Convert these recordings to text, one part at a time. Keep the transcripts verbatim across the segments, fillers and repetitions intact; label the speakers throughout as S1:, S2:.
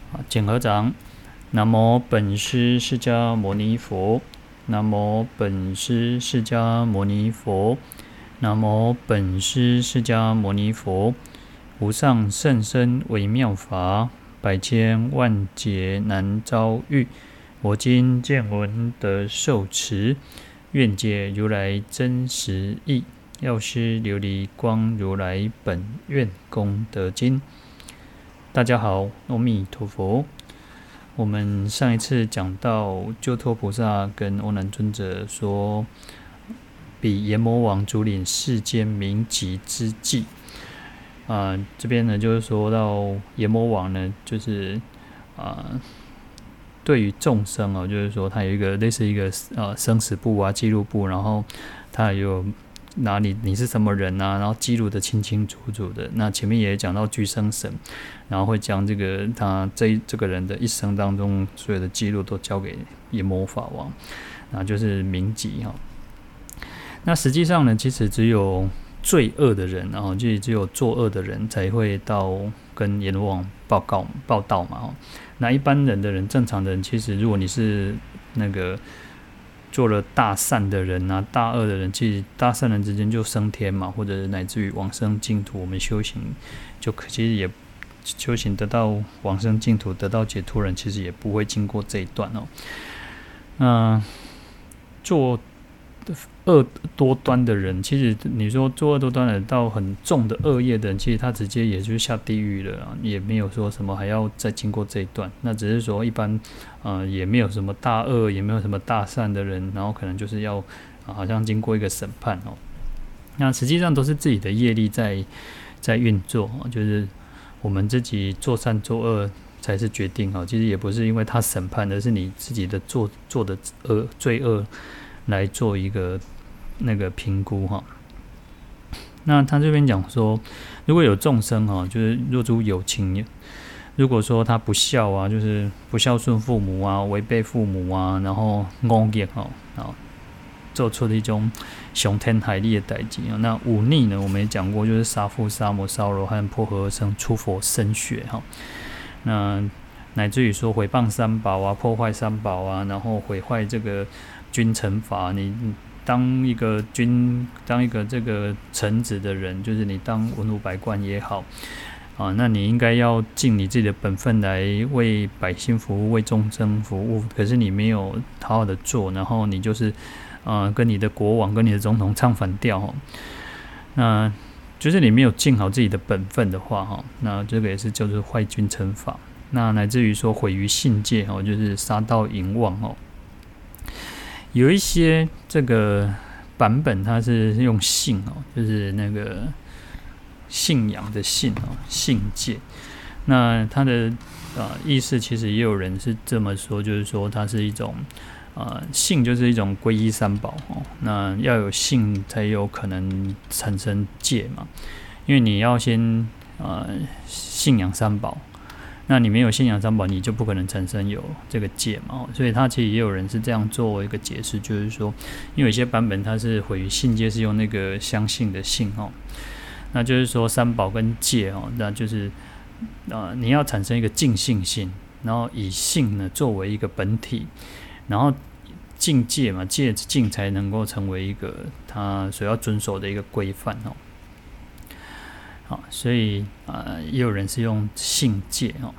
S1: 啊，简合掌。南无本师释迦牟尼佛。南无本师释迦牟尼佛。南无本师释迦牟尼佛。无上甚深微妙法，百千万劫难遭遇。我今见闻得受持，愿解如来真实义。药师琉璃光如来本愿功德经。大家好，阿弥陀佛。我们上一次讲到鸠托菩萨跟阿难尊者说，比阎魔王主领世间名籍之际，啊、呃，这边呢就是说到阎魔王呢，就是啊、呃，对于众生哦，就是说他有一个类似一个呃生死簿啊、记录簿，然后他有哪里你是什么人啊，然后记录的清清楚楚的。那前面也讲到居生神，然后会将这个他这这个人的一生当中所有的记录都交给阎魔法王，那就是名籍哈。那实际上呢，其实只有罪恶的人，然后就只有作恶的人才会到跟阎罗王报告报道嘛。那一般人的人，正常的人，其实如果你是那个做了大善的人啊，大恶的人，其实大善人之间就升天嘛，或者乃至于往生净土，我们修行就其实也修行得到往生净土，得到解脱人，其实也不会经过这一段哦。那做恶多端的人，其实你说做恶多端的人到很重的恶业的人，其实他直接也就下地狱了，也没有说什么还要再经过这一段。那只是说一般，呃，也没有什么大恶，也没有什么大善的人，然后可能就是要、呃、好像经过一个审判哦。那实际上都是自己的业力在在运作，就是我们自己做善做恶才是决定哦。其实也不是因为他审判，而是你自己的做做的恶罪恶来做一个那个评估哈。那他这边讲说，如果有众生哈，就是若诸有情，如果说他不孝啊，就是不孝顺父母啊，违背父母啊，然后恶业哈，啊，做出了一种伤天害理的代志啊。那忤逆呢，我们也讲过，就是杀父、杀母、烧肉和破和而生、出佛身血哈。那乃至于说毁谤三宝啊，破坏三宝啊，然后毁坏这个君臣法，你当一个君，当一个这个臣子的人，就是你当文武百官也好啊，那你应该要尽你自己的本分来为百姓服务，为众生服务。可是你没有好好的做，然后你就是呃跟你的国王、跟你的总统唱反调哈，那就是你没有尽好自己的本分的话哈，那这个也是叫做坏君臣法。那乃至于说毁于信戒哦，就是杀盗淫妄哦。有一些这个版本它是用信哦，就是那个信仰的信哦，信戒。那它的呃意思其实也有人是这么说，就是说它是一种呃信就是一种皈依三宝哦。那要有信才有可能产生戒嘛，因为你要先呃信仰三宝。那你没有信仰三宝，你就不可能产生有这个戒嘛，所以他其实也有人是这样做一个解释，就是说，因为有些版本它是毁于信戒，是用那个相信的信哦，那就是说三宝跟戒哦，那就是呃你要产生一个净信心，然后以信呢作为一个本体，然后净戒嘛，戒净才能够成为一个他所要遵守的一个规范哦。好，所以呃，也有人是用信戒哦。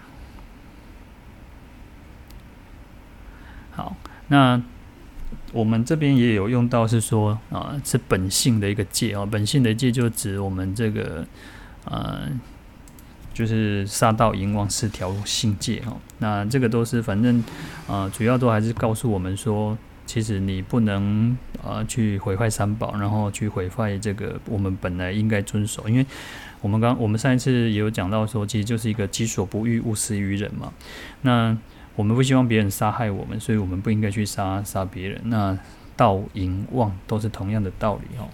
S1: 好，那我们这边也有用到是说啊、呃，是本性的一个戒哦。本性的戒就指我们这个呃，就是杀盗淫妄四条性戒哦。那这个都是反正呃，主要都还是告诉我们说，其实你不能呃去毁坏三宝，然后去毁坏这个我们本来应该遵守，因为我们刚我们上一次也有讲到说，其实就是一个己所不欲，勿施于人嘛。那我们不希望别人杀害我们，所以我们不应该去杀杀别人。那盗淫妄都是同样的道理哦。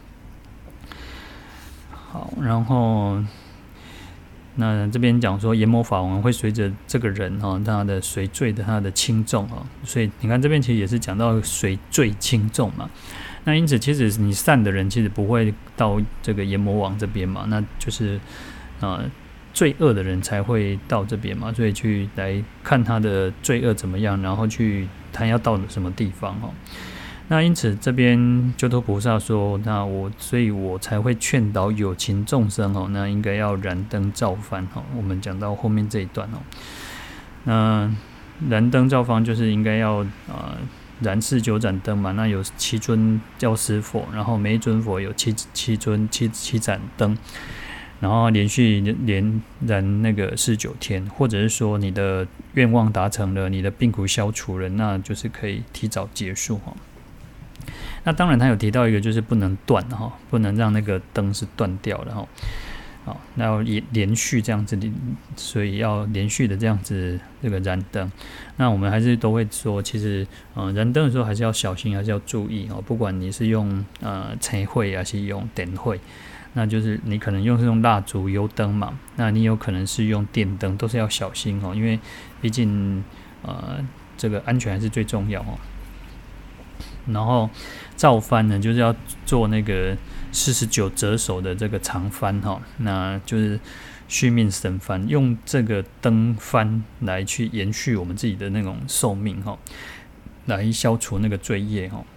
S1: 好，然后那这边讲说，阎魔法王会随着这个人哈，他的随罪的他的轻重哈，所以你看这边其实也是讲到随罪轻重嘛。那因此，其实你善的人其实不会到这个阎魔王这边嘛，那就是呃罪恶的人才会到这边嘛，所以去来看他的罪恶怎么样，然后去他要到什么地方哦。那因此这边鸠陀菩萨说，那我所以我才会劝导有情众生哦，那应该要燃灯照幡哦。我们讲到后面这一段哦，那燃灯照幡就是应该要呃燃四九盏灯嘛，那有七尊教师佛，然后每一尊佛有七七尊七七盏灯，然后连续连燃那个四十九天，或者是说你的愿望达成了，你的病苦消除了，那就是可以提早结束哈。那当然，他有提到一个就是不能断哈，不能让那个灯是断掉的哈。好，那要连续这样子，所以要连续的这样子这个燃灯。那我们还是都会说，其实呃燃灯的时候还是要小心，还是要注意哦。不管你是用呃柴火还是用点火，那就是你可能用是用蜡烛、油灯嘛，那你有可能是用电灯，都是要小心哦，因为毕竟呃这个安全还是最重要哦。然后照幡呢，就是要做那个四十九折手的这个长幡哈，那就是续命神幡，用这个灯幡来去延续我们自己的那种寿命哈，来消除那个罪业哈。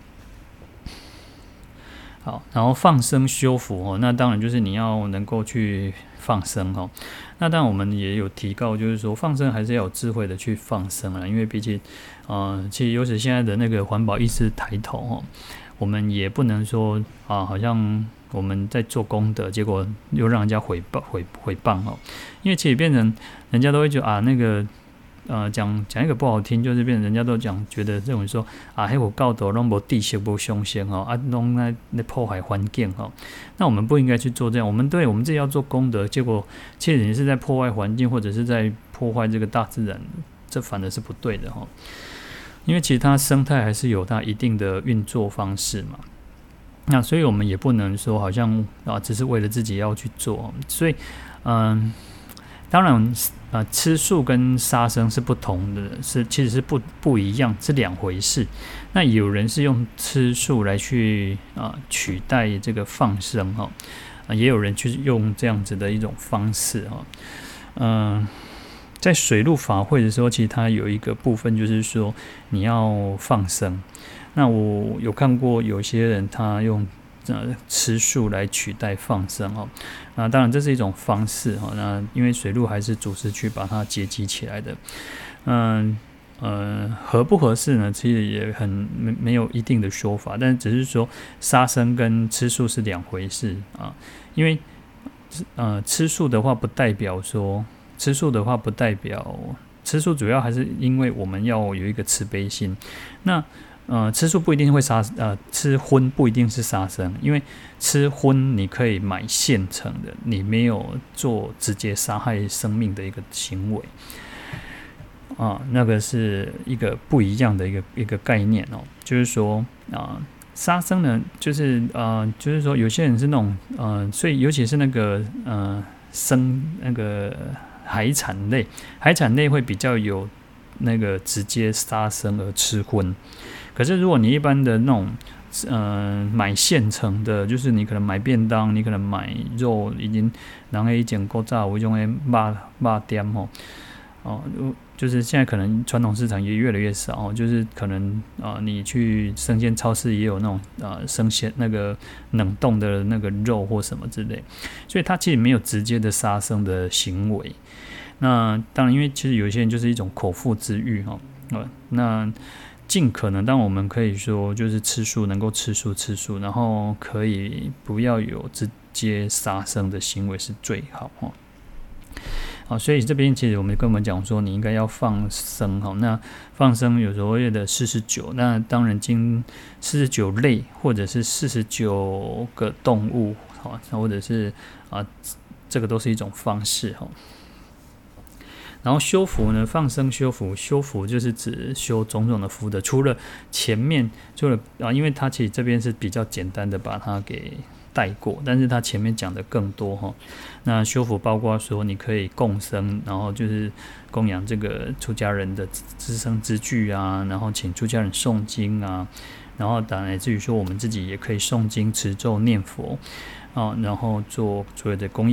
S1: 好，然后放生修福哦，那当然就是你要能够去放生哦。那当然我们也有提到，就是说放生还是要有智慧的去放生啊，因为毕竟，呃，其实尤其现在的那个环保意识抬头哦，我们也不能说啊，好像我们在做功德，结果又让人家诽谤诽诽谤哦，因为其实变成人家都会觉得啊那个。呃，讲讲一个不好听，就是变成人家都讲，觉得认为说啊，黑我教导拢无地势无凶险哦，啊，拢在在破坏环境哦。那我们不应该去做这样，我们对我们自己要做功德，结果其实你是在破坏环境，或者是在破坏这个大自然，这反而是不对的哈。因为其实它生态还是有它一定的运作方式嘛。那所以我们也不能说好像啊，只是为了自己要去做，所以嗯。当然，呃，吃素跟杀生是不同的，是其实是不不一样，是两回事。那有人是用吃素来去啊、呃、取代这个放生哈、呃，也有人去用这样子的一种方式哈。嗯、呃，在水陆法会的时候，其实它有一个部分就是说你要放生。那我有看过有些人他用。呃，吃素来取代放生哦，那当然这是一种方式哈。那因为水陆还是主持去把它结集起来的，嗯呃合不合适呢？其实也很没没有一定的说法，但只是说杀生跟吃素是两回事啊。因为呃吃素的话不代表说吃素的话不代表吃素，主要还是因为我们要有一个慈悲心。那呃，吃素不一定会杀，呃，吃荤不一定是杀生，因为吃荤你可以买现成的，你没有做直接杀害生命的一个行为，啊，那个是一个不一样的一个一个概念哦，就是说啊，杀生呢，就是呃，就是说有些人是那种呃，所以尤其是那个呃生那个海产类，海产类会比较有那个直接杀生而吃荤。可是如果你一般的那种，呃，买现成的，就是你可能买便当，你可能买肉，已经人家已经够炸，我用的肉肉店吼，哦，就是现在可能传统市场也越来越少，就是可能啊、呃，你去生鲜超市也有那种啊、呃、生鲜那个冷冻的那个肉或什么之类，所以它其实没有直接的杀生的行为。那当然，因为其实有一些人就是一种口腹之欲哈，呃，那。尽可能，当我们可以说，就是吃素，能够吃素吃素，然后可以不要有直接杀生的行为是最好哈。好，所以这边其实我们跟我们讲说，你应该要放生哈。那放生有所谓的四十九，那当然经四十九类或者是四十九个动物哈，或者是啊，这个都是一种方式哈。然后修福呢，放生修福，修福就是指修种种的福德。除了前面，除了啊，因为它其实这边是比较简单的把它给带过，但是它前面讲的更多哈。那修福包括说你可以供生，然后就是供养这个出家人的资生之具啊，然后请出家人诵经啊，然后当然至于说我们自己也可以诵经、持咒、念佛啊，然后做所谓的公益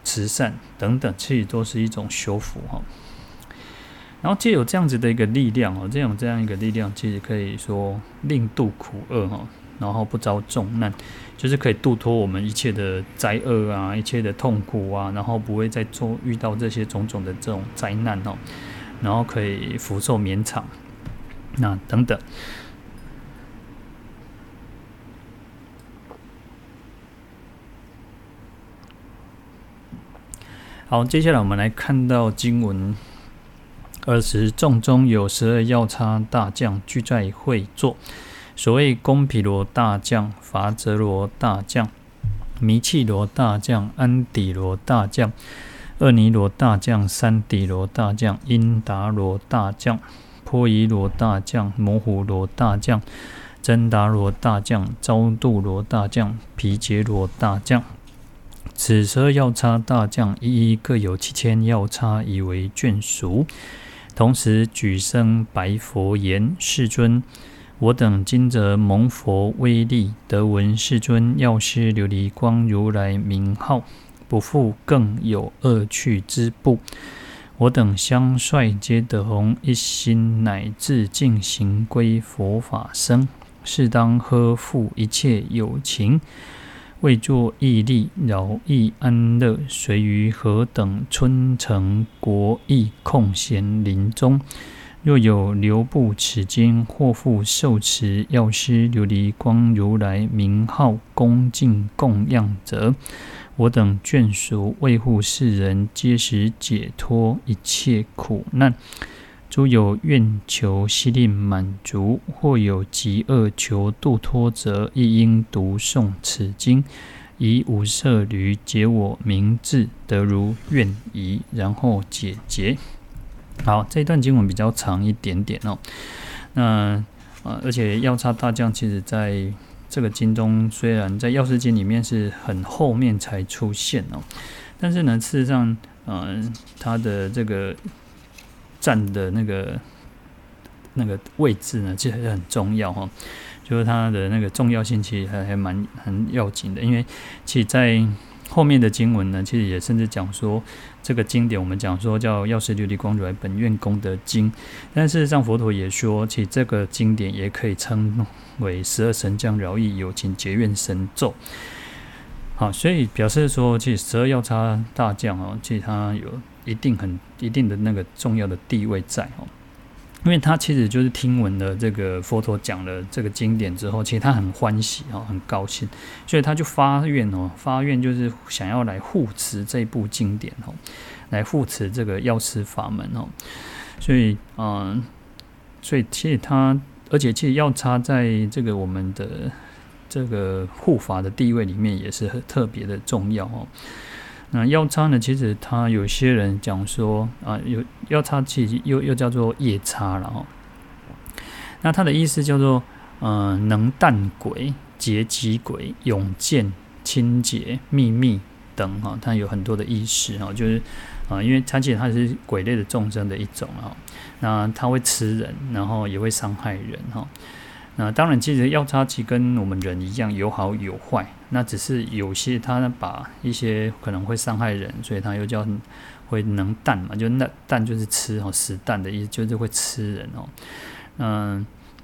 S1: 慈善等等，其实都是一种修福哈。然后藉有这样子的一个力量哦，这样这样一个力量，其实可以说令度苦厄哈，然后不遭重难，就是可以度脱我们一切的灾厄啊，一切的痛苦啊，然后不会再做遇到这些种种的这种灾难哦，然后可以福寿绵长，那等等。好，接下来我们来看到经文。二十众中有十二药叉大将俱在会座。所谓宫毗罗大将、伐泽罗大将、弥契罗大将、安底罗大将、厄尼罗大将、三底罗大将、因达罗大将、波夷罗大将、摩胡罗大将、真达罗大将、昭度罗大将、毗杰罗大将。此十二药叉大将一一各有七千药叉，以为眷属。同时举声白佛言：世尊，我等今则蒙佛威力，得闻世尊药师琉璃光如来名号，不复更有恶趣之怖。我等相率皆得弘一心，乃至尽行归佛法僧，是当呵护一切有情，为作义利，饶益安乐，随于何等春城国邑空闲林中，若有留步此经，或复受持药师琉璃光如来名号，恭敬供养者，我等眷属为护世人，皆使解脱一切苦难。诸有愿求悉令满足，或有极恶求度脱者，亦应读诵此经，以五色驴解我名字，得如愿仪，然后解结。好，这一段经文比较长一点点哦。那呃，而且药叉大将其实在这个经中，虽然在药师经里面是很后面才出现哦，但是呢，事实上，呃，他的这个站的那个那个位置呢，其实很重要哈。就是它的那个重要性，其实还还蛮很要紧的。因为其实在后面的经文呢，其实也甚至讲说，这个经典我们讲说叫药师琉璃光如来本愿功德经，但事实上佛陀也说，其实这个经典也可以称为十二神将饶益有情结愿神咒。好，所以表示说，其实十二药叉大将哦，其实它有一定很一定的那个重要的地位在哦。因为他其实就是听闻了这个佛陀讲了这个经典之后，其实他很欢喜哦，很高兴，所以他就发愿哦，发愿就是想要来护持这部经典哦，来护持这个药师法门哦。所以嗯、呃，所以其实他，而且其实药叉在这个我们的这个护法的地位里面也是很特别的重要哦。那药叉呢？其实他有些人讲说啊，有药叉其实又又叫做夜叉了哦。那它的意思叫做呃能淡鬼、劫吉鬼、永见、清洁、秘密等哈、哦，它有很多的意思哈、哦，就是啊、呃，因为它其实它是鬼类的众生的一种哈、哦，那它会吃人，然后也会伤害人哈。哦那当然，其实药叉其实跟我们人一样有好有坏，那只是有些它把一些可能会伤害人，所以它又叫会能啖嘛，就那啖就是吃哦，食啖的意思就是会吃人哦。嗯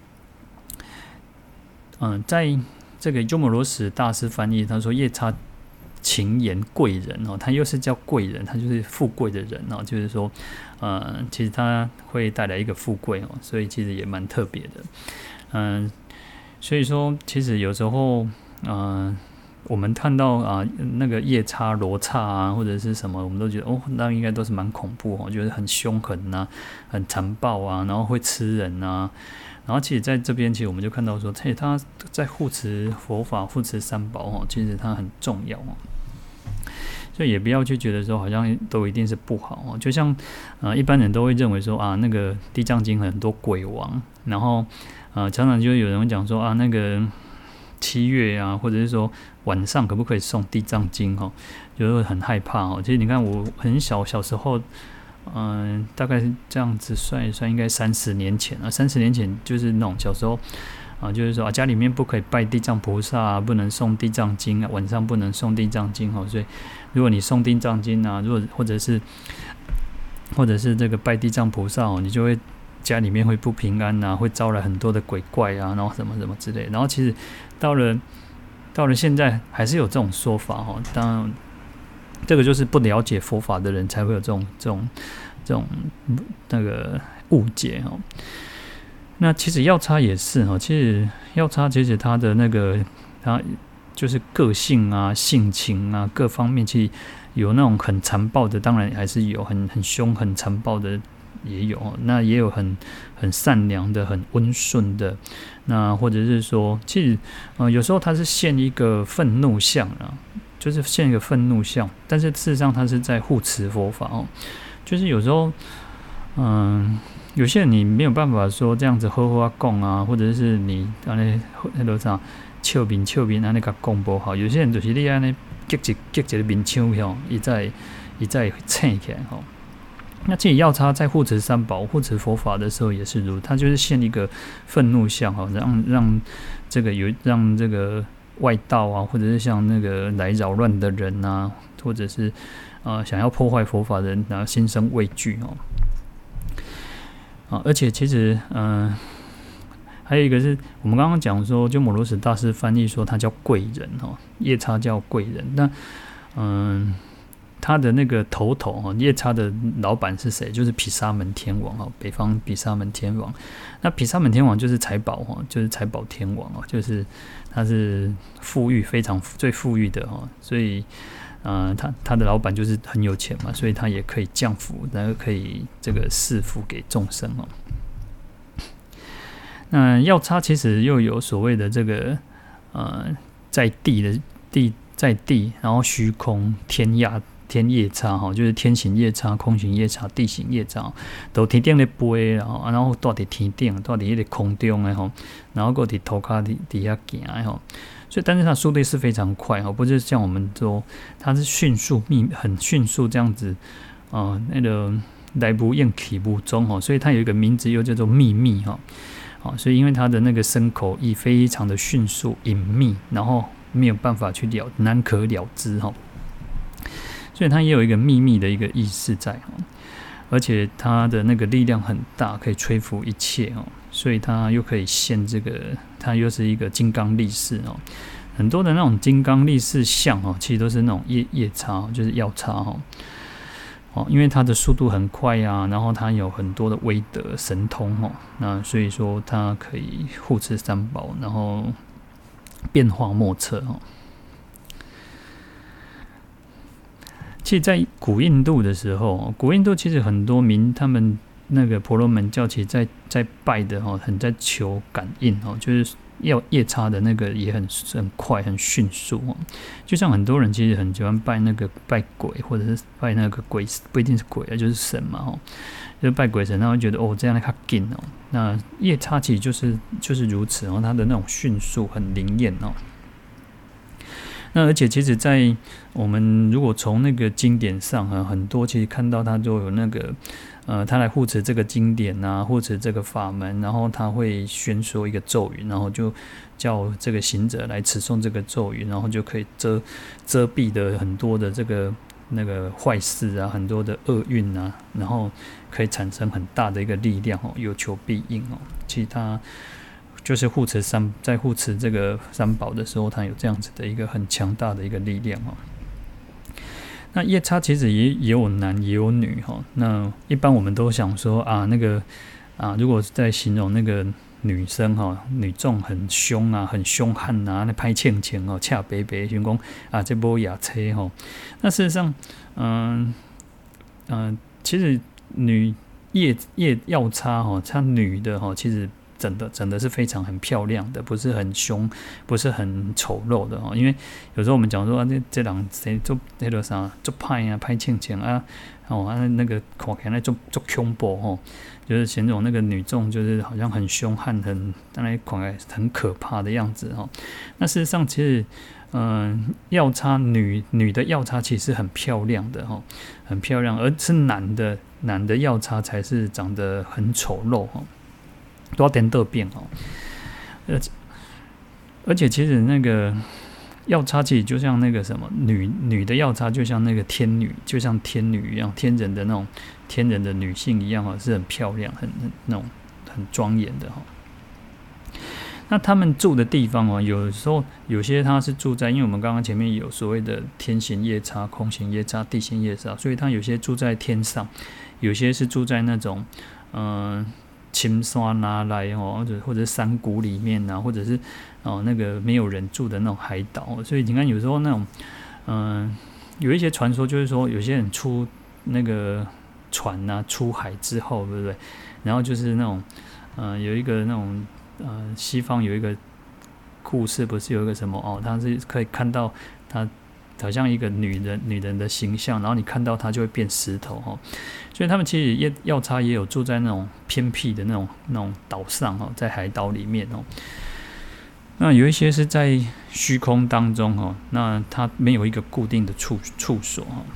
S1: 嗯，在这个鸠摩罗什大师翻译，他说夜叉情言贵人哦，他又是叫贵人，他就是富贵的人哦，就是说，呃，其实他会带来一个富贵哦，所以其实也蛮特别的。嗯，所以说，其实有时候，呃，我们看到啊、呃，那个夜叉、罗刹啊，或者是什么，我们都觉得哦，那应该都是蛮恐怖哦，觉得很凶狠啊，很残暴啊，然后会吃人啊。然后，其实在这边，其实我们就看到说，嘿，他在护持佛法、护持三宝哦，其实它很重要哦。所以也不要去觉得说好像都一定是不好哦，就像呃一般人都会认为说啊，那个地藏经很多鬼王，然后呃常常就有人会讲说啊，那个七月啊，或者是说晚上可不可以诵地藏经哦，就会很害怕哦。其实你看我很小小时候， 嗯、呃，大概是这样子算一算，应该三十年前啊，三十年前就是那种小时候啊，就是说啊，家里面不可以拜地藏菩萨啊，不能诵地藏经啊，晚上不能诵地藏经哦，所以如果你诵地藏经啊，如果或者是或者是这个拜地藏菩萨哦，你就会家里面会不平安啊，会招来很多的鬼怪啊，然后什么什么之类。然后其实到了到了现在还是有这种说法哦，当然这个就是不了解佛法的人才会有这种这种这种那个误解哦。那其实药叉也是哦，其实药叉其实他的那个他就是个性啊、性情啊各方面，其实有那种很残暴的，当然还是有很很凶、很残暴的也有，那也有很很善良的、很温顺的，那或者是说，其实呃有时候他是现一个愤怒相啊，就是现一个愤怒相，但是事实上他是在护持佛法哦，就是有时候嗯。呃有些人你没有办法说这样子好好讲啊，或者是你安尼迄落啥笑面笑面安尼甲讲不好。有些人就是你安尼激一激一个面腔吼，一再一再撑起来吼。那其实药叉在护持三宝、护持佛法的时候也是如，他就是现一个愤怒相哈，让让这个有让这个外道啊，或者是像那个来扰乱的人啊，或者是呃想要破坏佛法的人，然后心生畏惧哦。啊，而且其实，嗯、呃，还有一个是我们刚刚讲说，就摩罗什大师翻译说他叫贵人哈，夜叉叫贵人。那，嗯、呃，他的那个头头哈，夜叉的老板是谁？就是毗沙门天王哈，北方毗沙门天王。那毗沙门天王就是财宝哈，就是财宝天王哦，就是他是富裕非常最富裕的哈，所以。呃，他他的老板就是很有钱嘛，所以他也可以降福，然后可以这个施福给众生哦。那药叉其实又有所谓的这个呃，在地的地在地，然后虚空天亚天夜叉哈，就是天行夜叉、空行夜叉、地行夜叉，都天顶咧飞，然后然后住伫天顶，住伫迄个空中的吼，然后搁伫涂骹底底下行的吼。所以，但是它速度是非常快哈，不是像我们说它是迅速、密很迅速这样子，啊、呃，那个来不厌其不中哈，所以它有一个名字又叫做秘密哈，好，所以因为它的那个身口意非常的迅速、隐秘，然后没有办法去了，难可了知哈，所以它也有一个秘密的一个意识在哈，而且它的那个力量很大，可以吹拂一切哈。所以它又可以现这个，它又是一个金刚力士哦。很多的那种金刚力士像哦，其实都是那种夜夜叉，就是药叉哦。哦，因为它的速度很快啊，然后它有很多的威德神通哦，那所以说它可以护持三宝，然后变化莫测哦。其实，在古印度的时候，古印度其实很多民他们。那个婆罗门教其实在在拜的哈，很在求感应哦，就是要夜叉的那个也很很快很迅速哦，就像很多人其实很喜欢拜那个拜鬼，或者是拜那个鬼，不一定是鬼啊，就是神嘛哦，就是拜鬼神，然后觉得哦这样较紧哦，那夜叉其实就是就是如此哦，它的那种迅速很灵验哦。那而且其实，在我们如果从那个经典上啊，很多其实看到它都有那个。呃，他来护持这个经典啊，护持这个法门，然后他会宣说一个咒语，然后就叫这个行者来持诵这个咒语，然后就可以遮遮蔽的很多的这个那个坏事啊，很多的厄运啊，然后可以产生很大的一个力量哦，有求必应哦。其实他就是护持三，在护持这个三宝的时候，他有这样子的一个很强大的一个力量哦。那夜叉其实也也有男也有女哈，那一般我们都想说啊，那个啊，如果在形容那个女生哈，女众很凶啊，很凶悍啊，那拍欠钱哦，恰白白，想讲啊，这波雅车哈。那事实上，嗯、呃、嗯、呃，其实女夜夜药叉哈，她女的哈，其实整的整的是非常很漂亮的，不是很凶，不是很丑陋的哦。因为有时候我们讲说啊，这这人谁做那个啥做派啊，派庆庆啊，哦啊那个看起来做做恐怖哦，就是形容那个女众就是好像很凶悍，很当然看起来很可怕的样子哦。那事实上其实。嗯，药叉女女的药叉其实很漂亮的哈，很漂亮，而是男的男的药叉才是长得很丑陋哈，多点得变哈。而而且其实那个药叉其实就像那个什么女女的药叉，就像那个天女，就像天女一样，天人的那种天人的女性一样哈，是很漂亮，很很那种很庄严的哈。那他们住的地方哦，有时候有些他是住在，因为我们刚刚前面有所谓的天行夜叉、空行夜叉、地行夜叉，所以他有些住在天上，有些是住在那种嗯青山拿来哦，或者或者是山谷里面啊，或者是哦那个没有人住的那种海岛，所以你看有时候那种嗯有一些传说就是说，有些人出那个船啊出海之后，对不对？然后就是那种嗯有一个那种。呃，西方有一个故事，不是有一个什么哦，他是可以看到他好像一个女人女人的形象，然后你看到他就会变石头哦。所以他们其实药叉也有住在那种偏僻的那种那种岛上哦，在海岛里面哦。那有一些是在虚空当中哦，那它没有一个固定的处处所哦。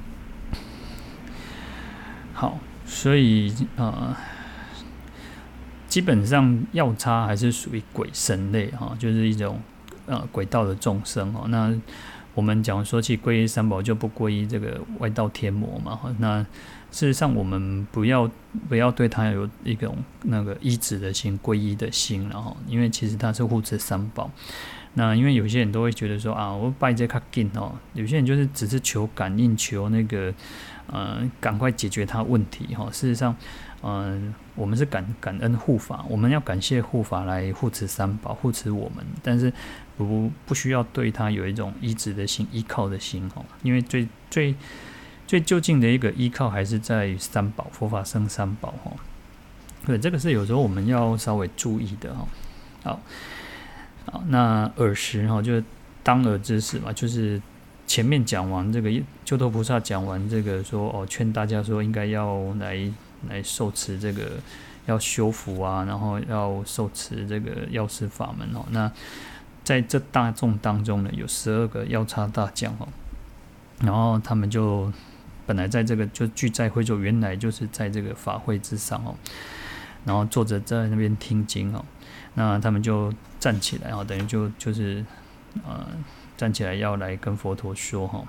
S1: 好，所以呃。基本上药叉还是属于鬼神类哈，就是一种呃鬼道的众生哦。那我们讲说起皈依三宝就不皈依这个外道天魔嘛。那事实上我们不要不要对他有一种那个依止的心、皈依的心，然后因为其实他是护持三宝。那因为有些人都会觉得说啊，我拜这较紧哦，有些人就是只是求感应，求那个呃赶快解决他问题哈。事实上。嗯，我们是感感恩护法，我们要感谢护法来护持三宝，护持我们，但是不不需要对他有一种依止的心、依靠的心哦，因为最最最究竟的一个依靠还是在于三宝，佛法僧三宝哦。对，这个是有时候我们要稍微注意的哦。好，好，那尔时哈，就是当尔之时嘛，就是前面讲完这个救度菩萨讲完这个说哦，劝大家说应该要来。来受持这个要修福啊，然后要受持这个药师法门哦。那在这大众当中呢，有十二个药叉大将哦，然后他们就本来在这个就聚在会中，原来就是在这个法会之上哦，然后坐着在那边听经哦。那他们就站起来哦，等于就就是呃站起来要来跟佛陀说哈。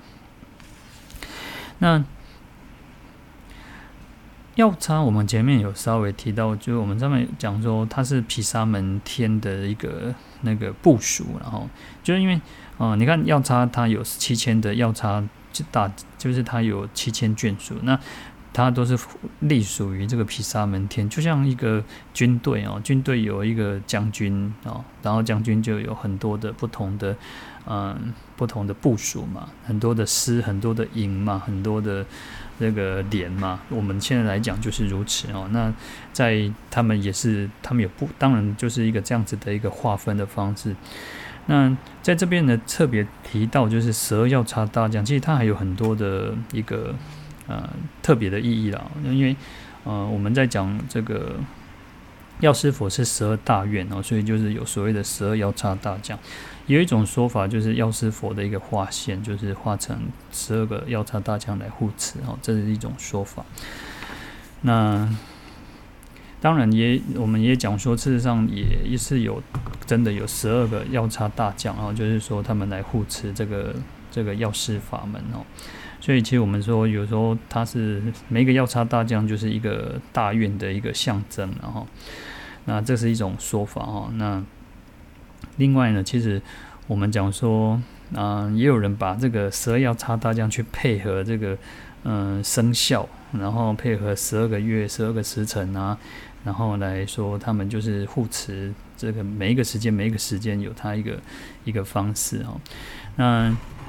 S1: 那药叉我们前面有稍微提到，就是我们上面讲说它是毗沙门天的一个那个部属，然后就是因为呃，你看药叉它有七千的药叉大，就是它有七千眷属，那它都是隶属于这个毗沙门天，就像一个军队哦，军队有一个将军哦，然后将军就有很多的不同的嗯不同的部属嘛，很多的师，很多的营嘛，很多的。这个连嘛，我们现在来讲就是如此哦。那在他们也是，他们有不，当然就是一个这样子的一个划分的方式。那在这边呢，特别提到就是十二药叉大将，其实它还有很多的一个呃特别的意义啦。因为呃我们在讲这个药师佛是十二大愿哦，所以就是有所谓的十二药叉大将。有一种说法就是药师佛的一个化现，就是化成十二个药叉大将来护持哦，这是一种说法。那当然也我们也讲说，事实上也是有真的有十二个药叉大将哦，就是说他们来护持这个这个药师法门哦。所以其实我们说有时候它是每一个药叉大将就是一个大愿的一个象征，然后那这是一种说法哦。那另外呢，其实我们讲说，嗯、呃，也有人把这个十二药叉大将去配合这个，嗯、呃，生肖，然后配合十二个月、十二个时辰啊，然后来说他们就是护持这个每一个时间、每一个时间有它一个一个方式哦。那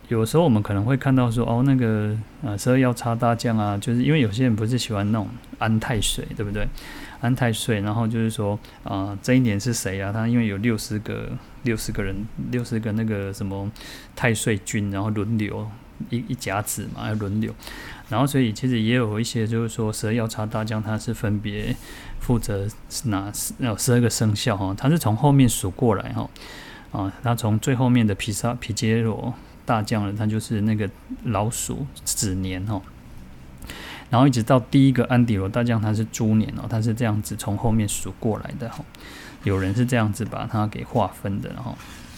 S1: 有时候我们可能会看到说，哦，那个呃十二曜叉大将啊，就是因为有些人不是喜欢那种安太岁，对不对？安太岁，然后就是说，啊、呃，这一年是谁啊？他因为有六十个六十个人，六十个那个什么太岁君，然后轮流一一甲子嘛，要轮流。然后所以其实也有一些就是说十二曜叉大将，他是分别负责哪十二个生肖哈，他是从后面数过来哈，啊，他从最后面的毗沙毗揭罗大将了，他就是那个老鼠子年哈，然后一直到第一个安底罗大将，他是猪年哦，他是这样子从后面数过来的哈，有人是这样子把它给划分的哈。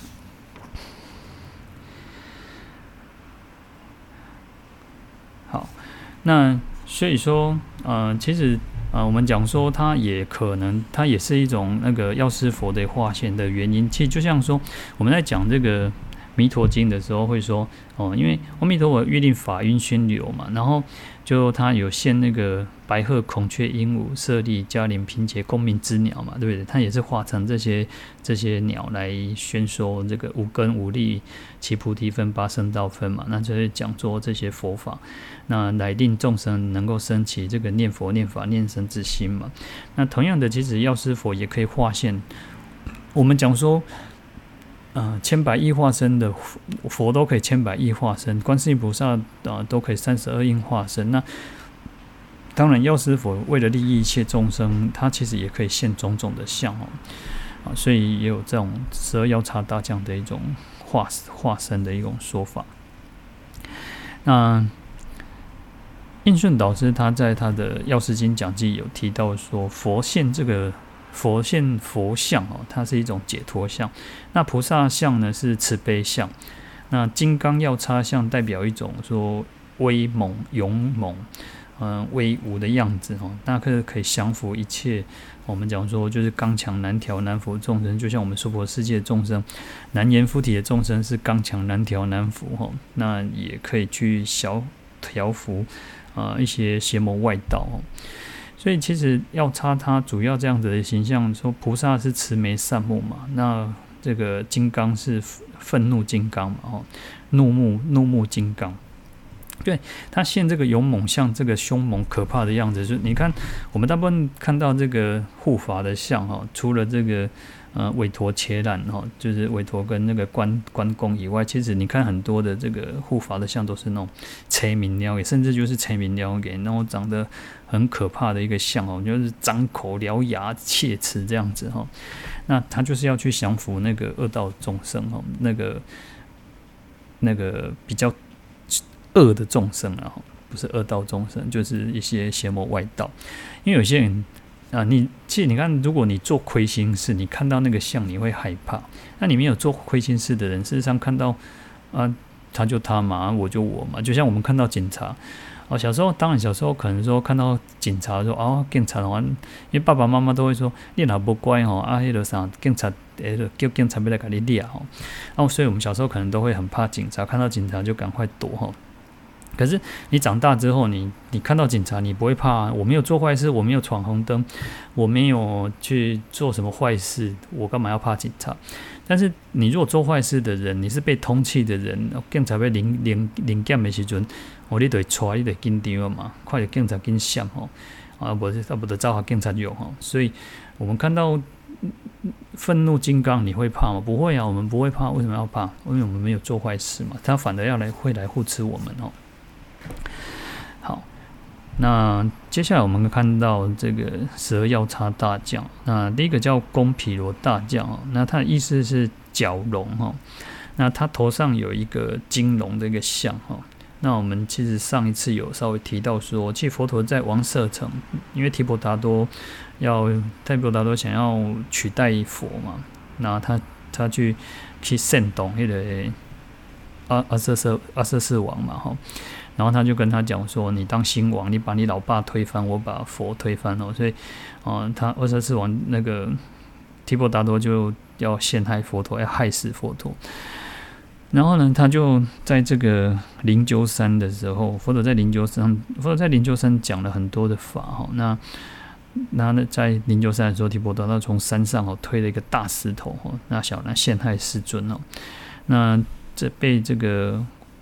S1: 好，那所以说，呃，其实呃，我们讲说它也可能，它也是一种那个药师佛的化现的原因。其实就像说我们在讲这个弥陀经的时候会说，哦，因为阿弥陀佛约定法音宣流嘛，然后就他有现那个白鹤、孔雀、鹦鹉、舍利、迦陵、频伽、共鸣之鸟嘛，对不对？他也是化成这些这些鸟来宣说这个无根无力、七菩提分、八圣道分嘛，那就是讲说这些佛法，那来令众生能够升起这个念佛、念法、念僧之心嘛。那同样的，其实药师佛也可以化现，我们讲说。呃，千百亿化身的佛都可以千百亿化身，观世音菩萨啊都可以三十二应化身。那当然，药师佛为了利益一切众生，他其实也可以现种种的相哦，啊，所以也有这种十二曜叉大将的一种化化身的一种说法。那印顺导师他在他的药师经讲记有提到说，佛现这个。佛现佛相哦，它是一种解脱相。那菩萨相呢是慈悲相。那金刚药叉相代表一种说威猛、勇猛、嗯、呃、威武的样子哦。那可可以降服一切。我们讲说就是刚强难调难服众生，就像我们娑婆世界的众生，难言附体的众生是刚强难调难服哦。那也可以去小调服啊、呃、一些邪魔外道哦。所以其实药叉它主要这样子的形象，说菩萨是慈眉善目嘛，那这个金刚是愤怒金刚嘛，哦，怒目怒目金刚，对，他现这个勇猛像这个凶猛可怕的样子，就你看我们大部分看到这个护法的像哈，除了这个呃韦陀伽蓝哈，就是韦陀跟那个关关公以外，其实你看很多的这个护法的像都是那种催眠撩给，甚至就是催眠撩给，然后长得很可怕的一个像哦，就是张口獠牙切齿这样子哈。那他就是要去降服那个恶道众生哈，那个那个比较恶的众生啊，不是恶道众生，就是一些邪魔外道。因为有些人啊，你其实你看，如果你做亏心事，你看到那个像，你会害怕。那你没有做亏心事的人，事实上看到啊，他就他嘛，我就我嘛，就像我们看到警察。哦，小时候当然小时候可能说看到警察说哦，警察的话，因为爸爸妈妈都会说你若不乖吼，啊，迄个啥警察，诶，叫警察要来给你抓吼。然后所以我们小时候可能都会很怕警察，看到警察就赶快躲吼。可是你长大之后，你你看到警察，你不会怕啊。我没有做坏事，我没有闯红灯，我没有去做什么坏事，我干嘛要怕警察？但是你如果做坏事的人，你是被通缉的人，警察要临临临检的时阵，哦，你得抓，你得紧张嘛，快点警察紧闪吼，啊，不是啊，不得找下警察用吼。所以我们看到愤怒金刚，你会怕吗？不会啊，我们不会怕。为什么要怕？因为我们没有做坏事嘛，他反而要来会来护持我们哦。好，那接下来我们看到这个十二曜叉大将，那第一个叫宫毗罗大将哦，那它的意思是角龙哈，那它头上有一个金龙的一个像哈。那我们其实上一次有稍微提到说，其实佛陀在王舍城，因为提婆达多要提婆达多想要取代佛嘛，那他他去去煽动那个阿阿舍舍阿舍世王嘛哈。然后他就跟他讲说：“你当新王，你把你老爸推翻，我把佛推翻哦。”所以，呃，他阿舍世王那个提婆达多就要陷害佛陀，要害死佛陀。然后呢，他就在这个灵鹫山的时候，佛陀在灵鹫山，佛陀在灵鹫山讲了很多的法哈。那那在灵鹫山的时候，提婆达多从山上哦推了一个大石头哦，那小男陷害世尊哦，那这被这个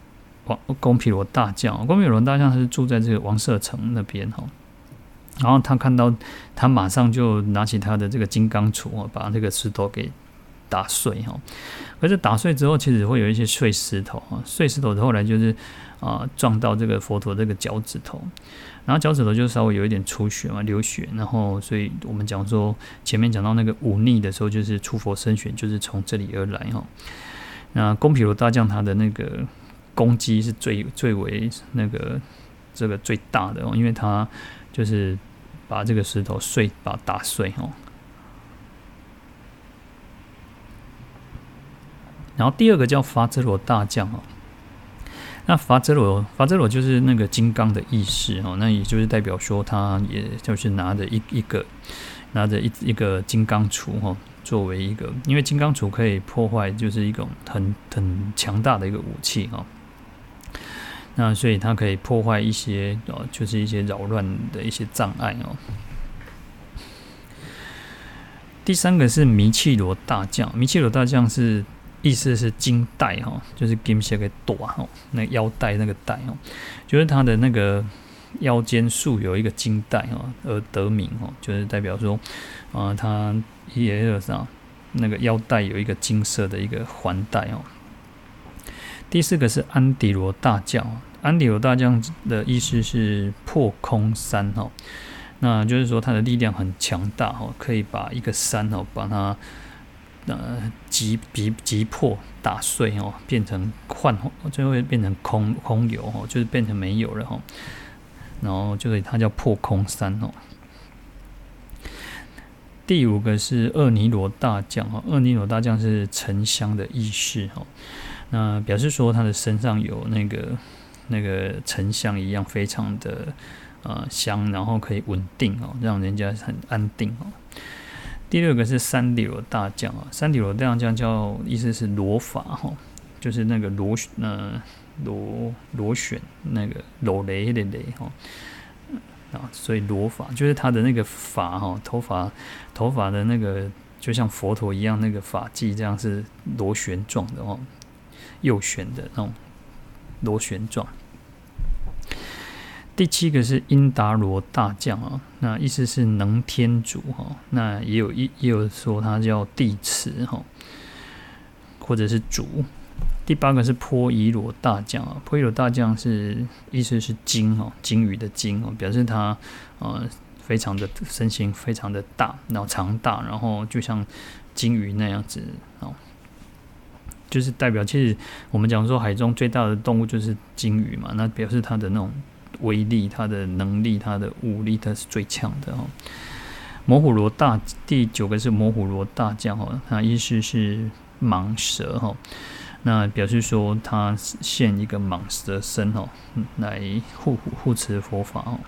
S1: 王宫毗罗大将，宫毗罗大将他是住在这个王舍城那边哈。然后他看到，他马上就拿起他的这个金刚杵哦，把这个石头给打碎哈。可是打碎之后，其实会有一些碎石头啊，碎石头后来就是啊、呃、撞到这个佛陀这个脚趾头，然后脚趾头就稍微有一点出血嘛，流血。然后所以我们讲说前面讲到那个忤逆的时候，就是出佛身血，就是从这里而来哈。那宫毗罗大将他的那个攻击是最最为那个这个最大的哦，因为他就是把这个石头碎，把它打碎哦。然后第二个叫伐遮罗大将哦，那伐遮罗伐遮罗就是那个金刚的意识哦，那也就是代表说他也就是拿着一一个拿着一一个金刚杵哦，作为一个，因为金刚杵可以破坏，就是一种很很强大的一个武器哦。那所以它可以破坏一些哦，就是一些扰乱的一些障碍哦。第三个是弥契罗大将，弥契罗大将是意思是金带哈，就是金色的带哈，那腰带那个带哦，就是它的那个腰间束有一个金带哈，而得名哈，就是代表说啊、呃，它也有啥那个腰带有一个金色的一个环带哦。第四个是安底罗大将，安底罗大将的意思是破空山哈，那就是说他的力量很强大哈，可以把一个山哈把它呃击击击破打碎哦，变成幻，最后会变成空空有哦，就是变成没有了哈，然后就是它叫破空山哦。第五个是厄尼罗大将哈，厄尼罗大将是沉香的意识哈。那表示说他的身上有那个那个沉香一样，非常的呃香，然后可以稳定哦，让人家很安定哦。第六个是三底罗大将啊，三底罗大将叫意思是罗法哈，就是那个螺呃螺螺旋那个螺雷的雷哈啊，所以罗法就是他的那个发哈，头发头发的那个就像佛陀一样，那个发髻这样是螺旋状的哦。右旋的那种螺旋状。第七个是因达罗大将啊，那意思是能天主哈，那也有也有说他叫地持哈，或者是主。第八个是波伊罗大将啊，波伊罗大将是意思是鲸哦，鲸鱼的鲸哦，表示他呃非常的身形非常的大，然后长大，然后就像鲸鱼那样子哦。就是代表，其实我们讲说海中最大的动物就是鲸鱼嘛，那表示它的那种威力、它的能力、它的武力，它是最强的哦。摩虎罗大第九个是摩虎罗大将哦，它意思是蟒蛇哈，那表示说它现一个蟒蛇身哦，来护护持佛法哦。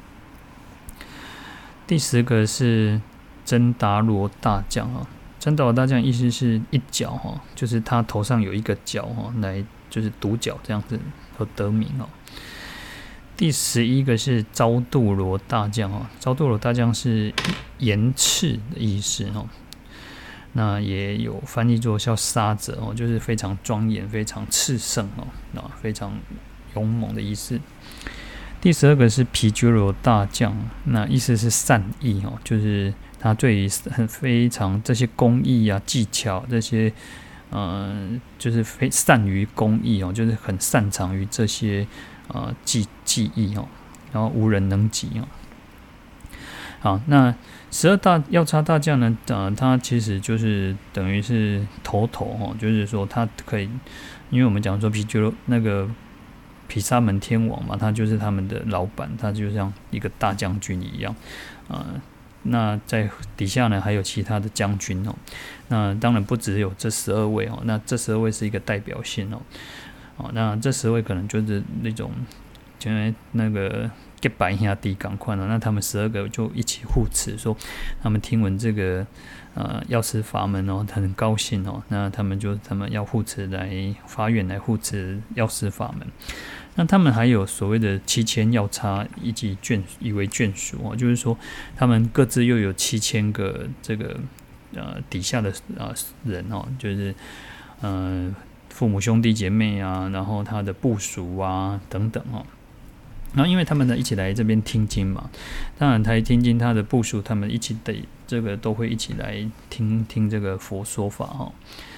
S1: 第十个是真达罗大将哦。真达罗大将意思是一角哈，就是他头上有一个角哈，来就是独角这样子而得名哦。第十一个是昭度罗大将哦，昭度罗大将是严斥的意思哦，那也有翻译作叫杀者哦，就是非常庄严、非常炽盛哦，啊，非常勇猛的意思。第十二个是毗鸠罗大将，那意思是善意哦，就是他对于很非常这些工艺啊、技巧这些，呃，就是非善于工艺哦，就是很擅长于这些呃技技艺哦，然后无人能及哦。好，那十二大药叉大将呢？呃，他其实就是等于是头头哦，就是说他可以，因为我们讲说毗鸠罗那个毗沙门天王嘛，他就是他们的老板，他就像一个大将军一样，呃。那在底下呢，还有其他的将军哦。那当然不只有这十二位哦，那这十二位是一个代表性哦。哦，那这十位可能就是那种，因为那个结拜兄弟赶快了，那他们十二个就一起护持，说他们听闻这个呃药师法门哦，很高兴哦。那他们就他们要护持来发愿来护持药师法门。那他们还有所谓的七千药叉以及眷以为眷属哦，就是说他们各自又有七千个这个呃底下的呃人哦，就是呃父母兄弟姐妹啊，然后他的部属啊等等哦。然后因为他们呢一起来这边听经嘛，当然他听经，他的部属他们一起得这个都会一起来听听这个佛说法哦。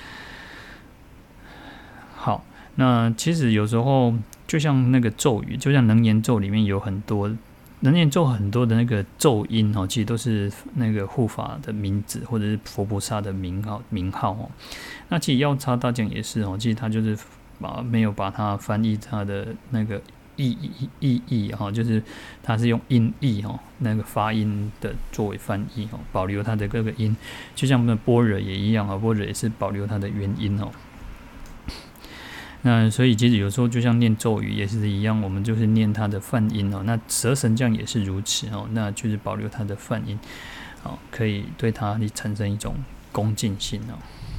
S1: 好，那其实有时候就像那个咒语，就像能言咒里面有很多能言咒很多的那个咒音哦，其实都是那个护法的名字或者是佛菩萨的名号名号哦。那其实药叉大将也是哦，其实他就是把没有把它翻译他的那个意义意义哈，就是它是用音译哈，那个发音的作为翻译哈，保留它的各个音，就像我们的般若也一样啊，般若也是保留它的原音哦。那所以其实有时候就像念咒语也是一样，我们就是念它的梵音哦。那蛇神将也是如此哦，那就是保留它的梵音，哦，可以对它产生一种恭敬心哦。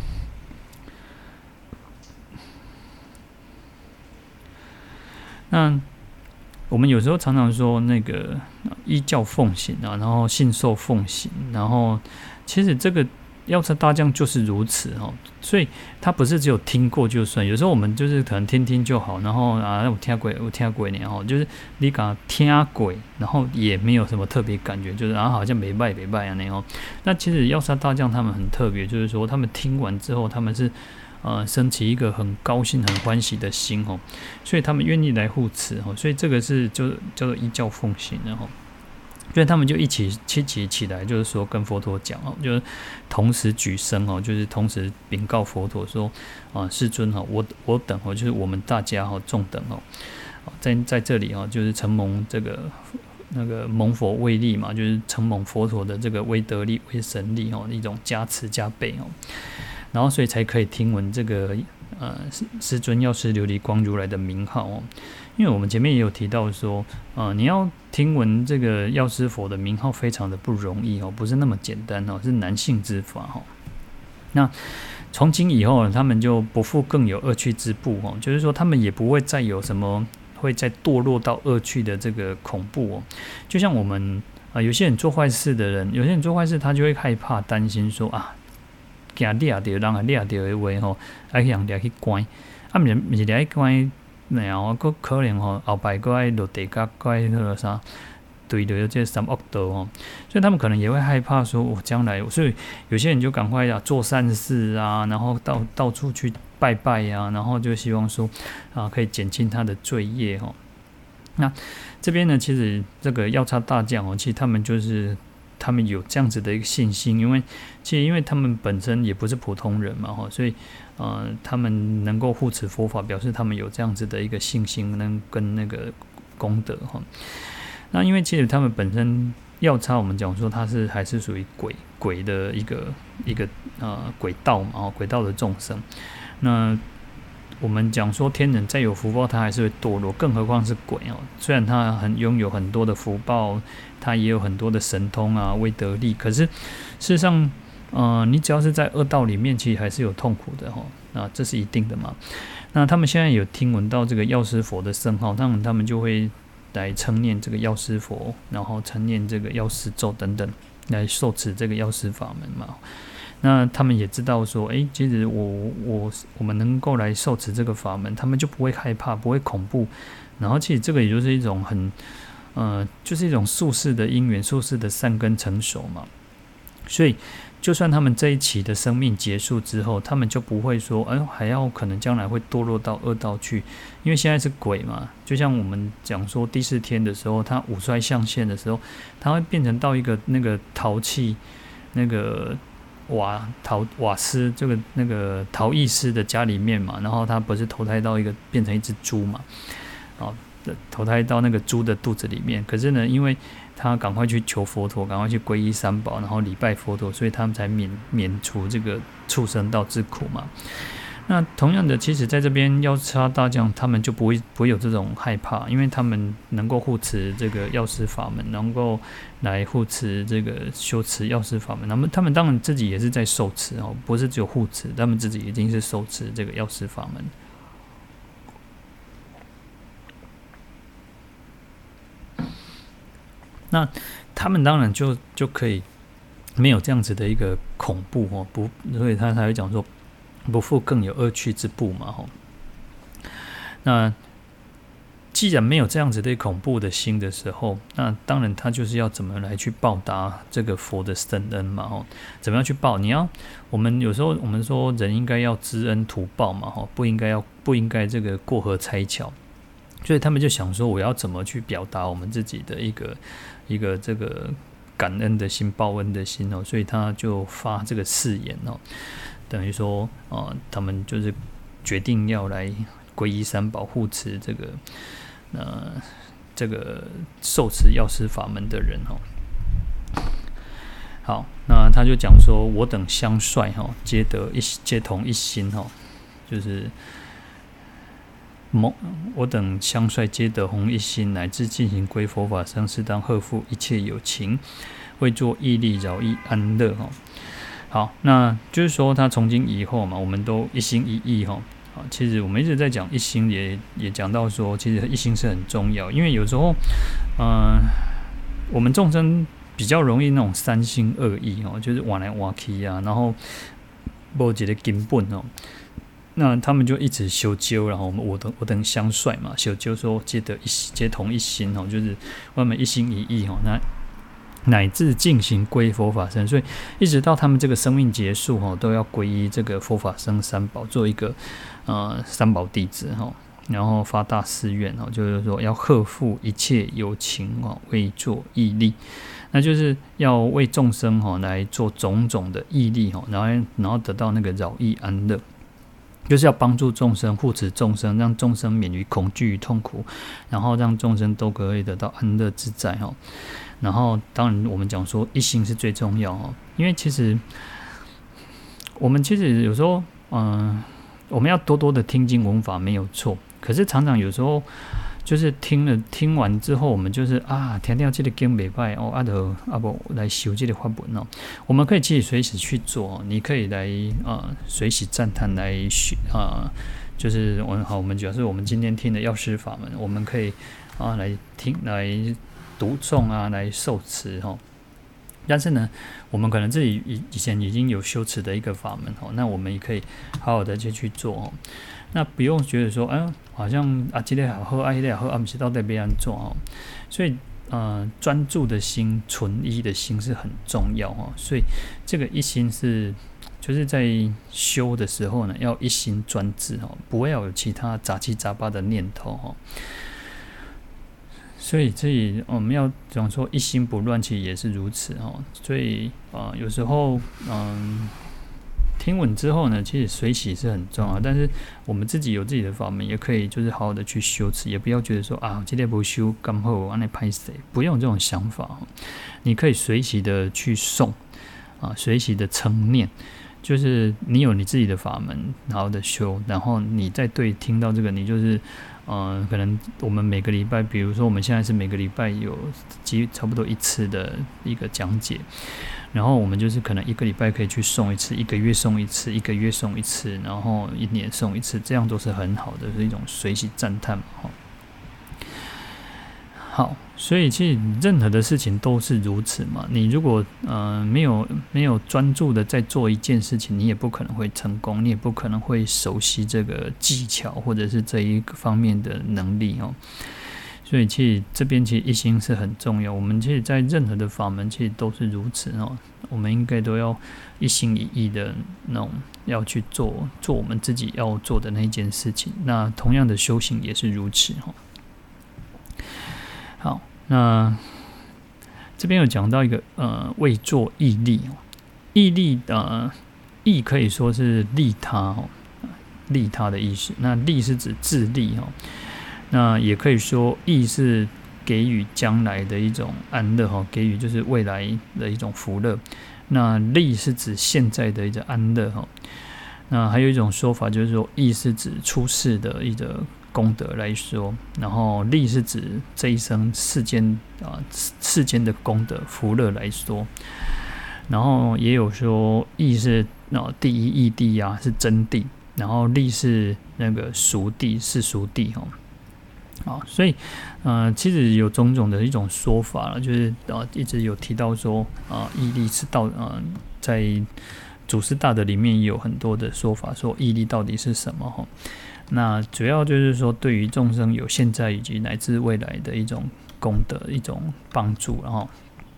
S1: 那我们有时候常常说那个依教奉行啊，然后信受奉行，然后其实这个药叉大将就是如此哦，所以他不是只有听过就算，有时候我们就是可能听听就好，然后啊我听过我听过呢哦，就是你讲听过，然后也没有什么特别感觉，就是啊好像没拜没拜啊那哦。那其实药叉大将他们很特别，就是说他们听完之后，他们是。呃，升起一个很高兴、很欢喜的心哦，所以他们愿意来护持哦，所以这个是就叫做依教奉行的哦，所以他们就一起一起起来，就是说跟佛陀讲哦，就是同时举声哦，就是同时禀告佛陀说啊，世尊哦，我我等哦，就是我们大家哦，众等哦，在在这里哦，就是承蒙这个那个蒙佛威力嘛，就是承蒙佛陀的这个威德力、威神力哦，一种加持加倍哦。然后，所以才可以听闻这个呃师尊药师琉璃光如来的名号哦。因为我们前面也有提到说，呃，你要听闻这个药师佛的名号非常的不容易哦，不是那么简单哦，是难信之法哦。那从今以后，他们就不复更有恶趣之怖哦，就是说他们也不会再有什么会再堕落到恶趣的这个恐怖哦。就像我们啊、呃，有些人做坏事的人，有些人做坏事，他就会害怕、担心说啊。惊掠着人啊，掠着的话吼，爱去人掠去关，啊，毋是毋是掠去关，然后佫可能吼后摆佫爱落地甲佫爱迄个啥，对着这三恶道吼，所以他们可能也会害怕说，我、哦、将来，所以有些人就赶快呀做善事啊，然后到到处去拜拜呀、啊，然后就希望说啊可以减轻他的罪业吼。那这边呢，其实这个药叉大将哦，其实他们就是。他们有这样子的一个信心，因为其实因为他们本身也不是普通人嘛，所以呃，他们能够护持佛法，表示他们有这样子的一个信心跟跟那个功德哈。那因为其实他们本身药叉，我们讲说他是还是属于鬼鬼的一个一个呃鬼道嘛，鬼道的众生。那我们讲说天人再有福报，他还是会堕落，更何况是鬼哦。虽然他很拥有很多的福报，他也有很多的神通啊、威德力，可是事实上，呃，你只要是在恶道里面，其实还是有痛苦的哈。那这是一定的嘛。那他们现在有听闻到这个药师佛的圣号，当然他们就会来称念这个药师佛，然后称念这个药师咒等等，来受持这个药师法门嘛。那他们也知道说，哎，其实我我我们能够来受持这个法门，他们就不会害怕，不会恐怖。然后其实这个也就是一种很，呃，就是一种宿世的因缘，宿世的善根成熟嘛。所以，就算他们这一期的生命结束之后，他们就不会说，哎，还要可能将来会堕落到恶道去，因为现在是鬼嘛。就像我们讲说第四天的时候，他五衰象现的时候，他会变成到一个那个陶器，那个。瓦陶瓦斯这个那个陶艺师的家里面嘛，然后他不是投胎到一个变成一只猪嘛，哦，投胎到那个猪的肚子里面。可是呢，因为他赶快去求佛陀，赶快去皈依三宝，然后礼拜佛陀，所以他们才免免除这个畜生道之苦嘛。那同样的，其实在这边药叉大将他们就不会不会有这种害怕，因为他们能够护持这个药师法门，能够来护持这个修持药师法门。那么他们当然自己也是在受持哦，不是只有护持，他们自己已经是受持这个药师法门。那他们当然就就可以没有这样子的一个恐怖哦，不，所以他才会讲说。 不复更有恶趣之怖嘛吼。那既然没有这样子的恐怖的心的时候，那当然他就是要怎么来去报答这个佛的圣恩嘛吼？怎么样去报？你要我们有时候我们说人应该要知恩图报嘛吼，不应该要不应该这个过河拆桥。所以他们就想说，我要怎么去表达我们自己的一个一个这个感恩的心、报恩的心哦？所以他就发这个誓言哦，等于说啊、呃，他们就是决定要来皈依三宝、护持这个呃这个受持药师法门的人哦。好，那他就讲说，我等相率哈，皆得一皆同一心哈，就是。我等相率皆得同一心，乃至进行归佛法僧，适当呵护一切有情，为作义利饶益安乐哈。好，那就是说他从今以后嘛，我们都一心一意哈。其实我们一直在讲一心也，也也讲到说，其实一心是很重要，因为有时候，嗯、呃，我们众生比较容易那种三心二意哦，就是换来换去啊，然后没一个根本哦。那他们就一直修究，然后我们我等我等相率嘛，修究说皆得一皆同一心哦，就是我们一心一意哦，那乃至进行归佛法僧，所以一直到他们这个生命结束哦，都要皈依这个佛法僧三宝，做一个呃三宝弟子哦，然后发大誓愿哦，就是说要呵护一切有情哦，为作义利。那就是要为众生哦来做种种的义利哦，然后然后得到那个饶益安乐。就是要帮助众生、护持众生，让众生免于恐惧与痛苦，然后让众生都可以得到安乐自在哈。然后，当然我们讲说一心是最重要哈，因为其实我们其实有时候，嗯、呃，我们要多多的听经闻法没有错，可是常常有时候就是听了听完之后，我们就是啊，听听这个经袂歹哦，啊就啊不来修这个法门哦。我们可以其实随时去做，你可以来呃随喜赞叹来学啊、呃，就是我好，我们主要是我们今天听的药师法门，我们可以啊来听来读诵啊，来受持哈。但是呢，我们可能自己以以前已经有修持的一个法门哦，那我们也可以好好的就去做哦。那不用觉得说，哎、呃，好像啊，这个好喝，啊，这个好喝，啊，不是到底要安做哦。所以，呃，专注的心、纯一的心是很重要哦。所以，这个一心是，就是在修的时候呢，要一心专志哦，不要有其他杂七杂八的念头哦。所以，这里我们要讲说一心不乱，其实也是如此哦。所以，啊、呃，有时候，嗯。听闻之后呢，其实随喜是很重要，但是我们自己有自己的法门，也可以就是好好的去修持，也不要觉得说啊，今天不修刚好安尼拍谁，不用这种想法。你可以随喜的去诵啊，随喜的称念，就是你有你自己的法门，好好的修，然后你再对听到这个，你就是嗯、呃，可能我们每个礼拜，比如说我们现在是每个礼拜有几差不多一次的一个讲解。然后我们就是可能一个礼拜可以去诵一次，一个月诵一次，一个月诵一次，然后一年诵一次，这样都是很好的，是一种随喜赞叹嘛。好，所以其实任何的事情都是如此嘛。你如果呃没有没有专注的在做一件事情，你也不可能会成功，你也不可能会熟悉这个技巧或者是这一个方面的能力哦。所以其实这边其实一心是很重要，我们其实在任何的法门其实都是如此哦，我们应该都要一心一意的那种要去做做我们自己要做的那件事情。那同样的修行也是如此哦。好，那这边有讲到一个呃为作义利哦，义利呃义可以说是利他哦，利他的意思。那利是指自利哦。那也可以说，义是给予将来的一种安乐哈，给予就是未来的一种福乐。那利是指现在的一种安乐哈。那还有一种说法就是说，义是指出世的一个功德来说，然后利是指这一生世间啊世间的功德福乐来说。然后也有说，义是啊第一义谛啊是真谛，然后利是那个俗谛世俗谛哈。啊，所以，呃，其实有种种的一种说法了，就是呃，一直有提到说，啊、呃，义利是到呃，在祖师大德里面也有很多的说法，说义力到底是什么哈。那主要就是说，对于众生有现在以及乃至未来的一种功德、一种帮助，然后，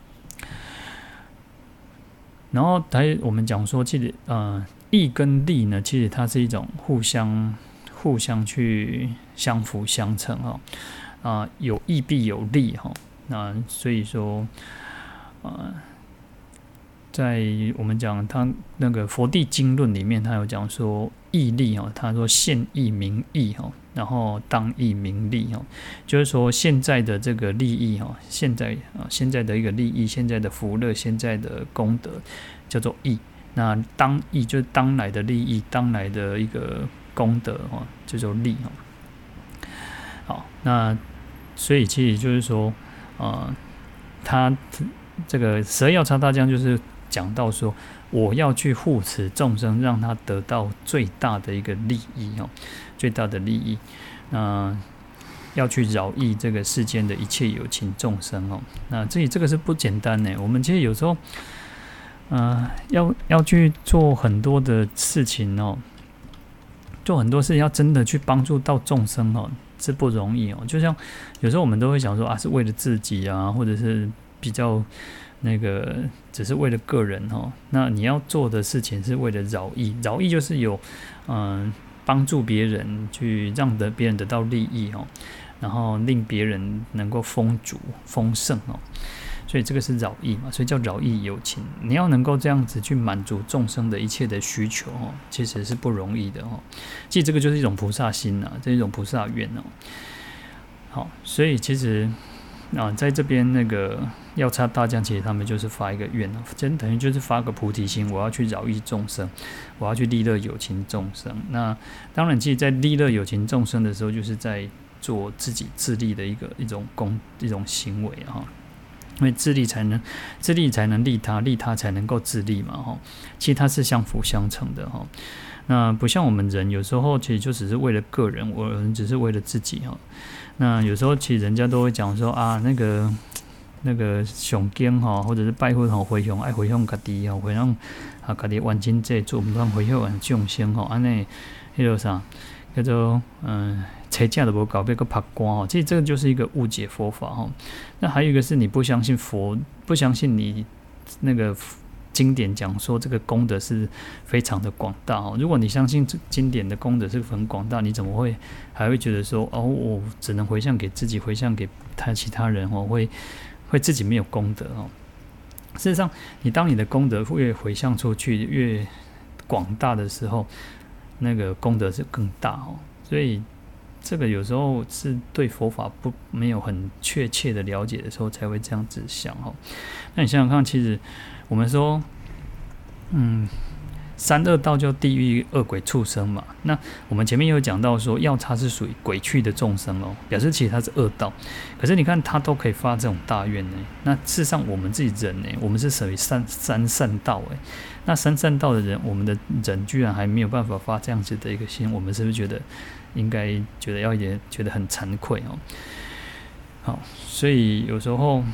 S1: 然后还我们讲说，其实呃，义跟利呢，其实它是一种互相、互相去相辅相成哈。啊、呃，有义必有利哈。那所以说，呃。在我们讲他那个《佛地经论》里面，他有讲说义利哦，他说现义明义哦，然后当义明利哦，就是说现在的这个利益哦，现在啊现在的一个利益，现在的福乐，现在的功德叫做义。那当义就是当来的利益，当来的一个功德哦，叫做利哦。好，那所以其实就是说，呃，他这个十二药叉大将就是讲到说，我要去护持众生，让他得到最大的一个利益哦，最大的利益。那要去饶益这个世间的一切有情众生哦。那这里这个是不简单呢。我们其实有时候，呃，要要去做很多的事情哦，做很多事情要真的去帮助到众生哦，是不容易哦。就像有时候我们都会想说啊，是为了自己啊，或者是比较。那个只是为了个人哦，那你要做的事情是为了饶益，饶益就是有嗯帮助别人，去让得别人得到利益哦，然后令别人能够丰足丰盛哦，所以这个是饶益嘛，所以叫饶益有情。你要能够这样子去满足众生的一切的需求哦，其实是不容易的哦。其实这个就是一种菩萨心啊，这是一种菩萨愿哦。好，所以其实啊，在这边那个。药叉大将其实他们就是发一个愿，真等于就是发个菩提心，我要去饶益众生，我要去利乐有情众生。那当然，其实，在利乐有情众生的时候，就是在做自己自利的一个一种功一种行为哈。因为自利才能自利才能利他，利他才能够自利嘛哈。其实它是相辅相成的哈。那不像我们人，有时候其实就只是为了个人，我人只是为了自己哈。那有时候其实人家都会讲说啊，那个。那个上经吼，或者是拜佛吼，回向爱回向家己吼，回向啊家己完成这做，毋通回向众生吼，安尼迄个啥叫做嗯，车架都无搞，别个拍光吼。其实这个就是一个误解佛法吼。那还有一个是你不相信佛，不相信你那个经典讲说这个功德是非常的广大哦。如果你相信经典的功德是很广大，你怎么会还会觉得说哦，我只能回向给自己，回向给他其他人哦，会？会自己没有功德哦。事实上，你当你的功德越回向出去越广大的时候，那个功德是更大哦。所以这个有时候是对佛法不没有很确切的了解的时候，才会这样子想哦。那你想想看，其实我们说，嗯。三恶道叫地狱、恶鬼、畜生嘛。那我们前面有讲到说，药叉是属于鬼趣的众生哦，表示其实它是恶道。可是你看，它都可以发这种大愿呢。那事实上，我们自己人呢，我们是属于三三善道哎。那三善道的人，我们的人居然还没有办法发这样子的一个心，我们是不是觉得应该觉得要一点觉得很惭愧哦？好，所以有时候。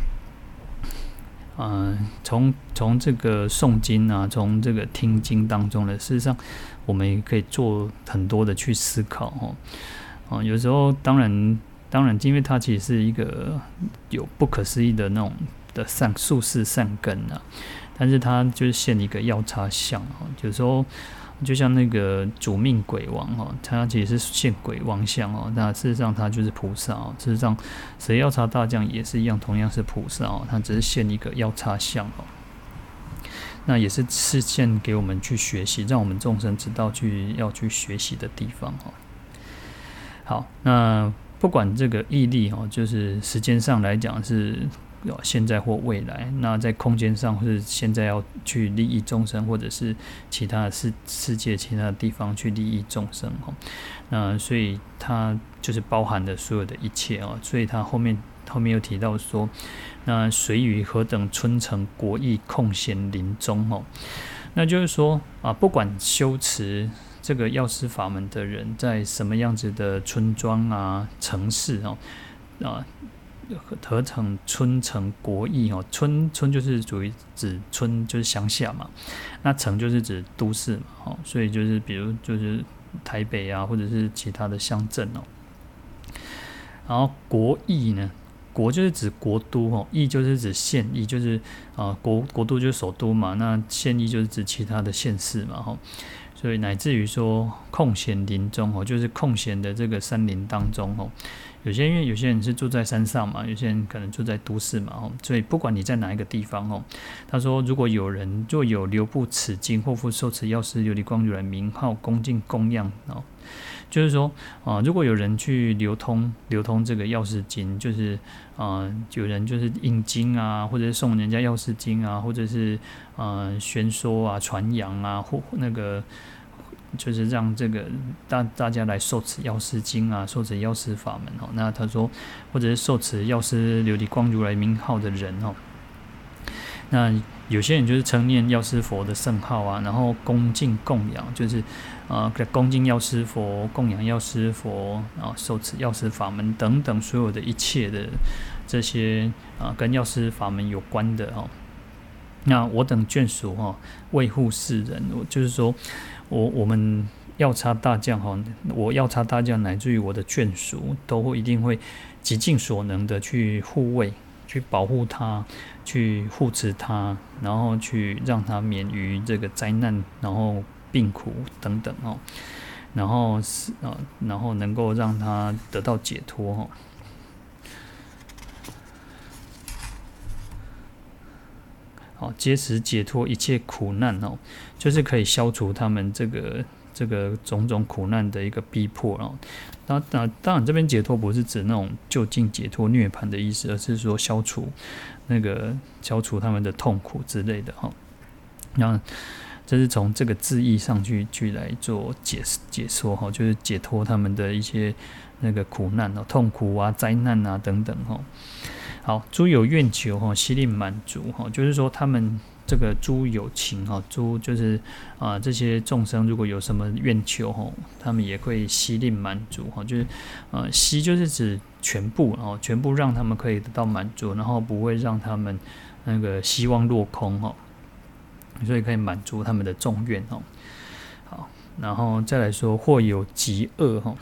S1: 呃，从从这个诵经啊，从这个听经当中呢，事实上我们也可以做很多的去思考哦。啊、呃，有时候当然当然，因为它其实是一个有不可思议的那种的善术士善根啊，但是它就是现一个药叉相哦，有时候。就像那个主命鬼王哦，他其实是现鬼王相哦，那事实上他就是菩萨哦。事实上，十药叉大将也是一样，同样是菩萨哦，他只是现一个药叉相哦。那也是示现给我们去学习，让我们众生知道去要去学习的地方哦。好，那不管这个义利哦，就是时间上来讲是。现在或未来，那在空间上是现在要去利益众生，或者是其他的世世界其他的地方去利益众生哦。那所以它就是包含了所有的一切哦。所以它后面后面又提到说，那随于何等春城国邑空闲林中哦。那就是说啊，不管修持这个药师法门的人，在什么样子的村庄啊、城市哦啊。 合成村城国邑哦，村村就是属于指村就是乡下嘛，那城就是指都市嘛哦，所以就是比如就是台北啊，或者是其他的乡镇哦。然后国邑呢，国就是指国都哦，邑就是指县邑，就是啊、呃、国国都就是首都嘛，那县邑就是指其他的县市嘛哈。所以乃至于说空闲林中哦，就是空闲的这个山林当中哦，有些因为有些人是住在山上嘛，有些人可能住在都市嘛哦，所以不管你在哪一个地方哦，他说如果有人若有留步此经，或复受持药师琉璃光如来名号，恭敬供养哦。就是说，啊、呃，如果有人去流通流通这个药师经，就是啊、呃，有人就是印经啊，或者是送人家药师经啊，或者是呃宣说啊、传扬啊，或那个就是让这个大大家来受持药师经啊，受持药师法门哦。那他说，或者是受持药师琉璃光如来名号的人哦。那有些人就是称念药师佛的圣号啊，然后恭敬供养，就是呃恭敬药师佛，供养药师佛，然后受持药师法门等等所有的一切的这些啊、呃、跟药师法门有关的哦。那我等眷属哈、哦，卫护世人，我就是说我我们药叉大将哈，我药叉大将乃至于我的眷属，都会一定会极尽所能的去护卫。去保护他，去护持他，然后去让他免于这个灾难，然后病苦等等哦，然后是呃，然后能够让他得到解脱哦。好，皆使解脱一切苦难哦，就是可以消除他们这个这个种种苦难的一个逼迫哦。当然，当然这边解脱不是指那种就近解脱涅槃的意思，而是说消除那个消除他们的痛苦之类的哈。那这是从这个字义上去去来做解解说哈，就是解脱他们的一些那个苦难哦、痛苦啊、灾难啊等等哈。好，诸有愿求哈，悉令满足哈，就是说他们。这个诸有情哈，诸就是啊、呃、这些众生如果有什么愿求哈，他们也会悉令满足哈，就是呃悉就是指全部哦，全部让他们可以得到满足，然后不会让他们那个希望落空哈，所以可以满足他们的众愿哈。好，然后再来说或有疾厄哈。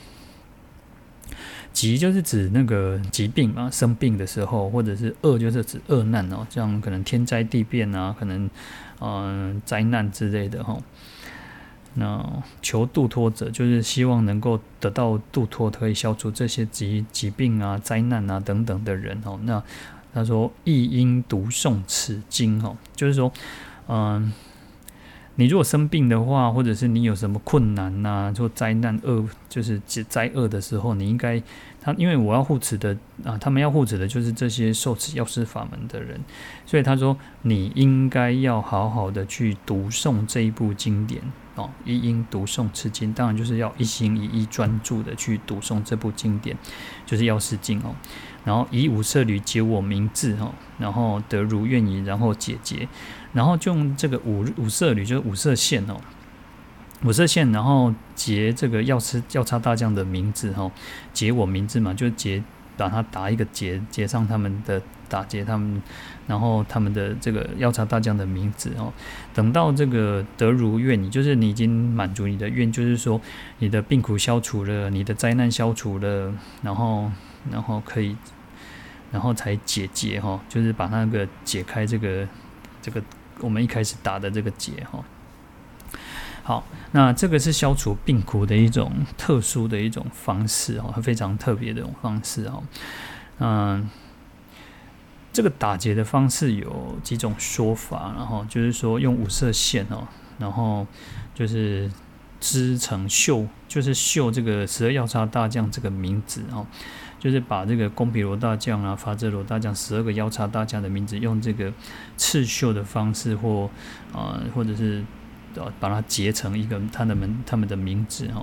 S1: 疾就是指那个疾病嘛，生病的时候，或者是厄就是指厄难哦，像可能天灾地变啊，可能嗯、呃、灾难之类的哈。那求度脱者就是希望能够得到度脱，可以消除这些疾疾病啊、灾难啊等等的人哦。那他说亦应读诵此经哦，就是说嗯。呃你如果生病的话，或者是你有什么困难呐、啊，或灾难厄，就是灾厄的时候，你应该他，因为我要护持的啊，他们要护持的就是这些受持药师法门的人，所以他说你应该要好好的去读诵这一部经典哦，一应读诵此经，当然就是要一心一意专注的去读诵这部经典，就是药师经哦。然后以五色缕解我明智哦，然后得如愿意，然后解结，然后就用这个五五色缕，就是五色线哦，五色线，然后结这个药师药叉大将的名字哦，结我名字嘛，就结把它打一个结，结上他们的打结他们，然后他们的这个药叉大将的名字哦，等到这个得如愿意，就是你已经满足你的愿，就是说你的病苦消除了，你的灾难消除了，然后。然后可以，然后才解结哈，就是把那个解开这个这个我们一开始打的这个结哈。好，那这个是消除病苦的一种特殊的一种方式哦，非常特别的一种方式哦。嗯，这个打结的方式有几种说法，然后就是说用五色线哦，然后就是织成绣，就是绣这个十二药叉大将这个名字哦。就是把这个宫毗罗大将啊、伐遮罗大将十二个药叉大将的名字，用这个刺绣的方式或，或呃，或者是呃，把它结成一个他的们他们的名字哈、哦。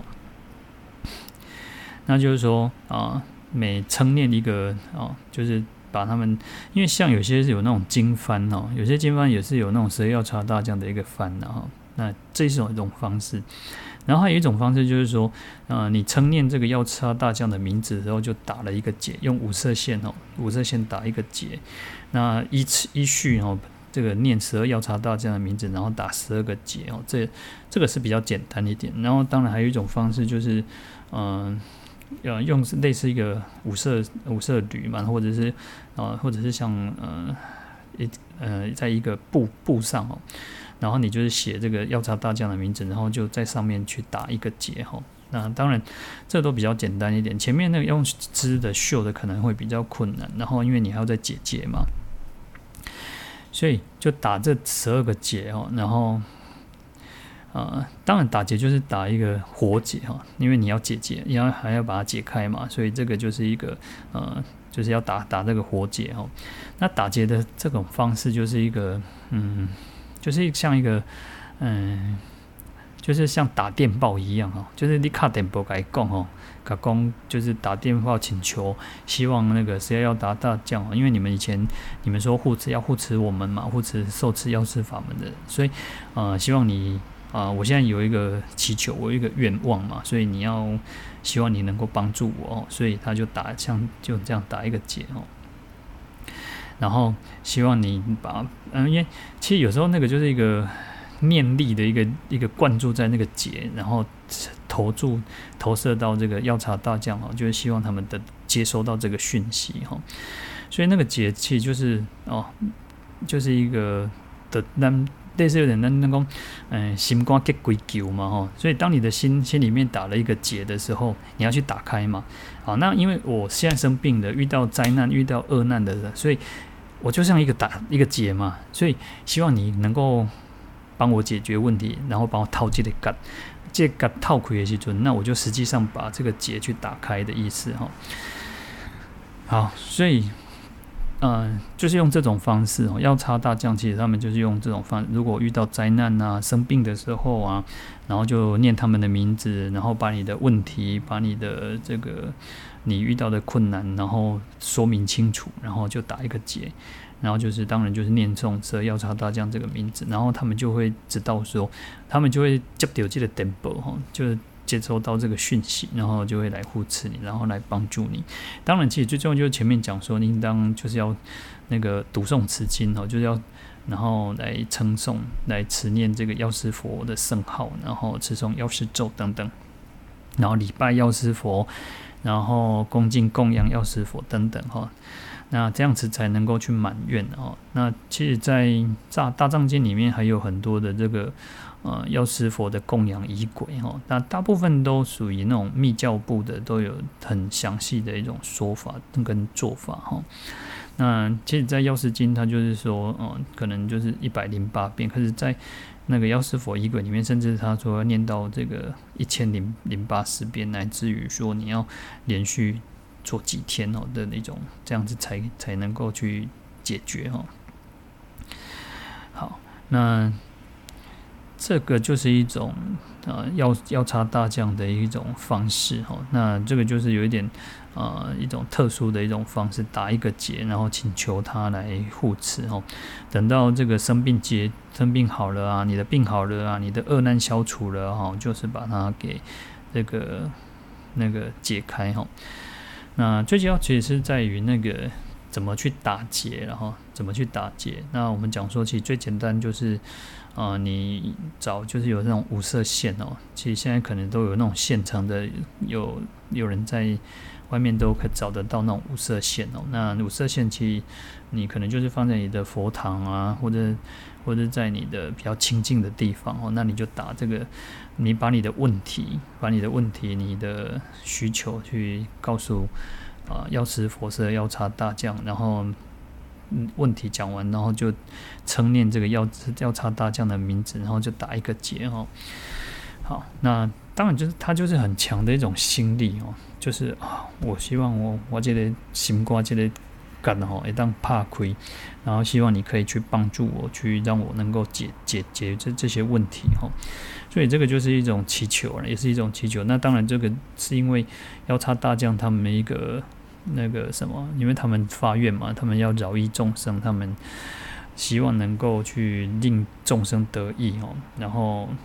S1: 那就是说啊、呃，每称念一个啊、哦，就是把他们，因为像有些是有那种经幡哦，有些经幡也是有那种十二药叉大将的一个幡的哈。那这是一种方式。 然后还有一种方式就是说，呃，你称念这个药叉大将的名字的时候，就打了一个结，用五色线哦，五色线打一个结。那依依序哦，这个念十二药叉大将的名字，然后打十二个结哦，这这个是比较简单一点。然后当然还有一种方式就是，嗯、呃，呃，用类似一个五色五色铝嘛，或者是呃，或者是像呃一呃，在一个布布上哦。然后你就是写这个药叉大将的名字，然后就在上面去打一个结哈。那当然，这都比较简单一点。前面那个用织的绣的可能会比较困难，然后因为你还要再解结嘛，所以就打这十二个结哦。然后，呃，当然打结就是打一个活结哈，因为你要解结，你要还要把它解开嘛，所以这个就是一个呃，就是要打打这个活结哈。那打结的这种方式就是一个嗯。就是像一个，嗯，就是像打电报一样哦，就是你打电报跟他讲哦，跟他讲就是打电报请求，希望那个谁要打大将哦，因为你们以前你们说护持要护持我们嘛，护持受持药师法门的，所以呃，希望你啊、呃，我现在有一个祈求，我有一个愿望嘛，所以你要希望你能够帮助我哦，所以他就打像就这样打一个结哦。然后希望你把，嗯，因为其实有时候那个就是一个念力的一个一个灌注在那个结，然后投注投射到这个药叉大将哦，就是希望他们的接收到这个讯息哈。所以那个结其实就是哦，就是一个的那类似有点那那种嗯心肝结归球嘛哈。所以当你的心心里面打了一个结的时候，你要去打开嘛。好，那因为我现在生病的，遇到灾难、遇到厄难的人，所以我就像一个打一个结嘛，所以希望你能够帮我解决问题，然后帮我套这个结，这个结套开的时候，那我就实际上把这个结去打开的意思哈。好，所以。呃，就是用这种方式哦，药叉大将其实他们就是用这种方式，如果遇到灾难啊、生病的时候啊，然后就念他们的名字，然后把你的问题、把你的这个你遇到的困难，然后说明清楚，然后就打一个结，然后就是当然就是念诵这药叉大将这个名字，然后他们就会知道说，他们就会接到这个电报哈，就是接收到这个讯息，然后就会来护持你，然后来帮助你。当然，其实最重要就是前面讲说，应当就是要那个读诵持经哦，就是要然后来称颂、来持念这个药师佛的圣号，然后持诵药师咒等等，然后礼拜药师佛，然后恭敬供养药师佛等等哈。那这样子才能够去满愿哦。那其实，在大大藏经里面还有很多的这个呃药师佛的供养仪轨哈，那大部分都属于那种密教部的，都有很详细的一种说法跟做法哈。那其实，在药师经它就是说，嗯，可能就是一百零八遍，可是，在那个药师佛仪轨里面，甚至他说要念到这个一千零零八十遍，乃至于说你要连续做几天哦的那种，这样子才才能够去解决哦。好，那这个就是一种呃药药叉大将的一种方式哈。那这个就是有一点呃一种特殊的一种方式，打一个结，然后请求他来护持哦。等到这个生病结生病好了啊，你的病好了啊，你的厄难消除了哈，就是把它给这个那个解开哈。那最主要其实是在于那个怎么去打结，然后怎么去打结。那我们讲说，其实最简单就是，呃，你找就是有那种五色线哦，其实现在可能都有那种现成的，有有人在外面都可以找得到那种五色线哦。那五色线其实你可能就是放在你的佛堂啊，或者或者在你的比较清净的地方哦，那你就打这个。你把你的问题、把你的问题、你的需求去告诉啊、呃、药师佛舍药叉大将，然后、嗯、问题讲完，然后就称念这个药药叉大将的名字，然后就打一个结哦。好，那当然就是他就是很强的一种心力哦，就是啊，我希望我我这个心肝这个干吼会当拍开，然后希望你可以去帮助我，去让我能够解解解这这些问题哈。所以这个就是一种祈求，也是一种祈求。那当然，这个是因为药叉大将他们一个那个什么，因为他们发愿嘛，他们要饶益众生，他们希望能够去令众生得益哦。然后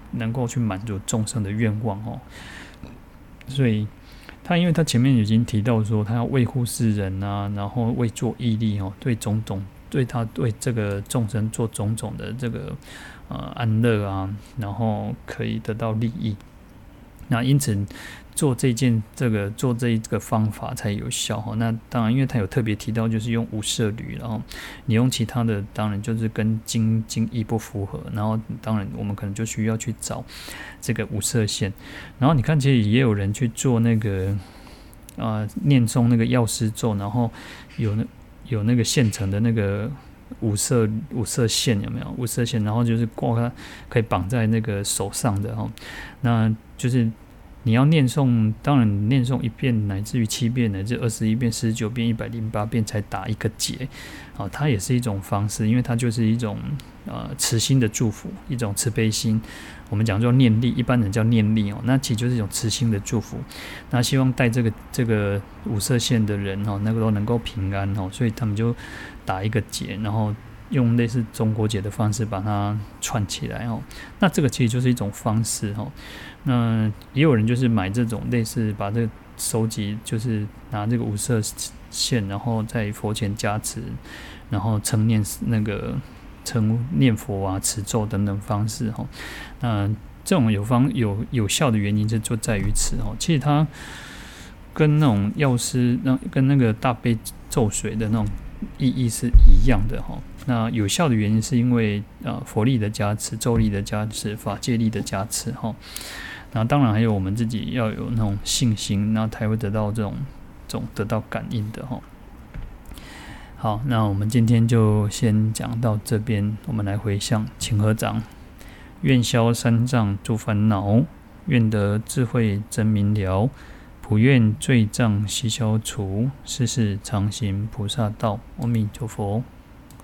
S1: 能够去满足众生的愿望哦。所以他因为他前面已经提到说，他要为护世人啊，然后为做义利哦，对种种对他对这个众生做种种的这个呃安乐啊，然后可以得到利益。那因此做这件这个做这一个方法才有效哈。那当然，因为他有特别提到，就是用无色律，然后你用其他的，当然就是跟经经义不符合。然后当然我们可能就需要去找这个无色线。然后你看，其实也有人去做那个啊、呃、念诵那个药师咒，然后有那有那个现成的那个五色五色线有没有？五色线，然后就是挂它可以绑在那个手上的哈。那就是你要念诵，当然念诵一遍，乃至于七遍，乃至二十一遍、四十九遍、一百零八遍才打一个结。好，它也是一种方式，因为它就是一种呃慈心的祝福，一种慈悲心。我们讲叫念力，一般人叫念力哦，那其实就是一种慈心的祝福。那希望带这个这个五色线的人哦，那个都能够平安哦，所以他们就打一个结，然后用类似中国结的方式把它串起来哦。那这个其实就是一种方式哦。那也有人就是买这种类似把这个收集，就是拿这个五色线，然后在佛前加持，然后称念那个称念佛啊、持咒等等方式哈。那这种有方有有效的原因就就在于此哈。其实它跟那种药师那跟那个大悲咒水的那种意义是一样的哈。那有效的原因是因为呃佛力的加持、咒力的加持、法界力的加持哈。那当然还有我们自己要有那种信心，那才会得到这种这种得到感应的哈。好，那我们今天就先讲到这边，我们来回向，请合掌。愿消三障诸烦恼，愿得智慧真明了，普愿罪障悉消除，世世常行菩萨道。阿弥陀佛。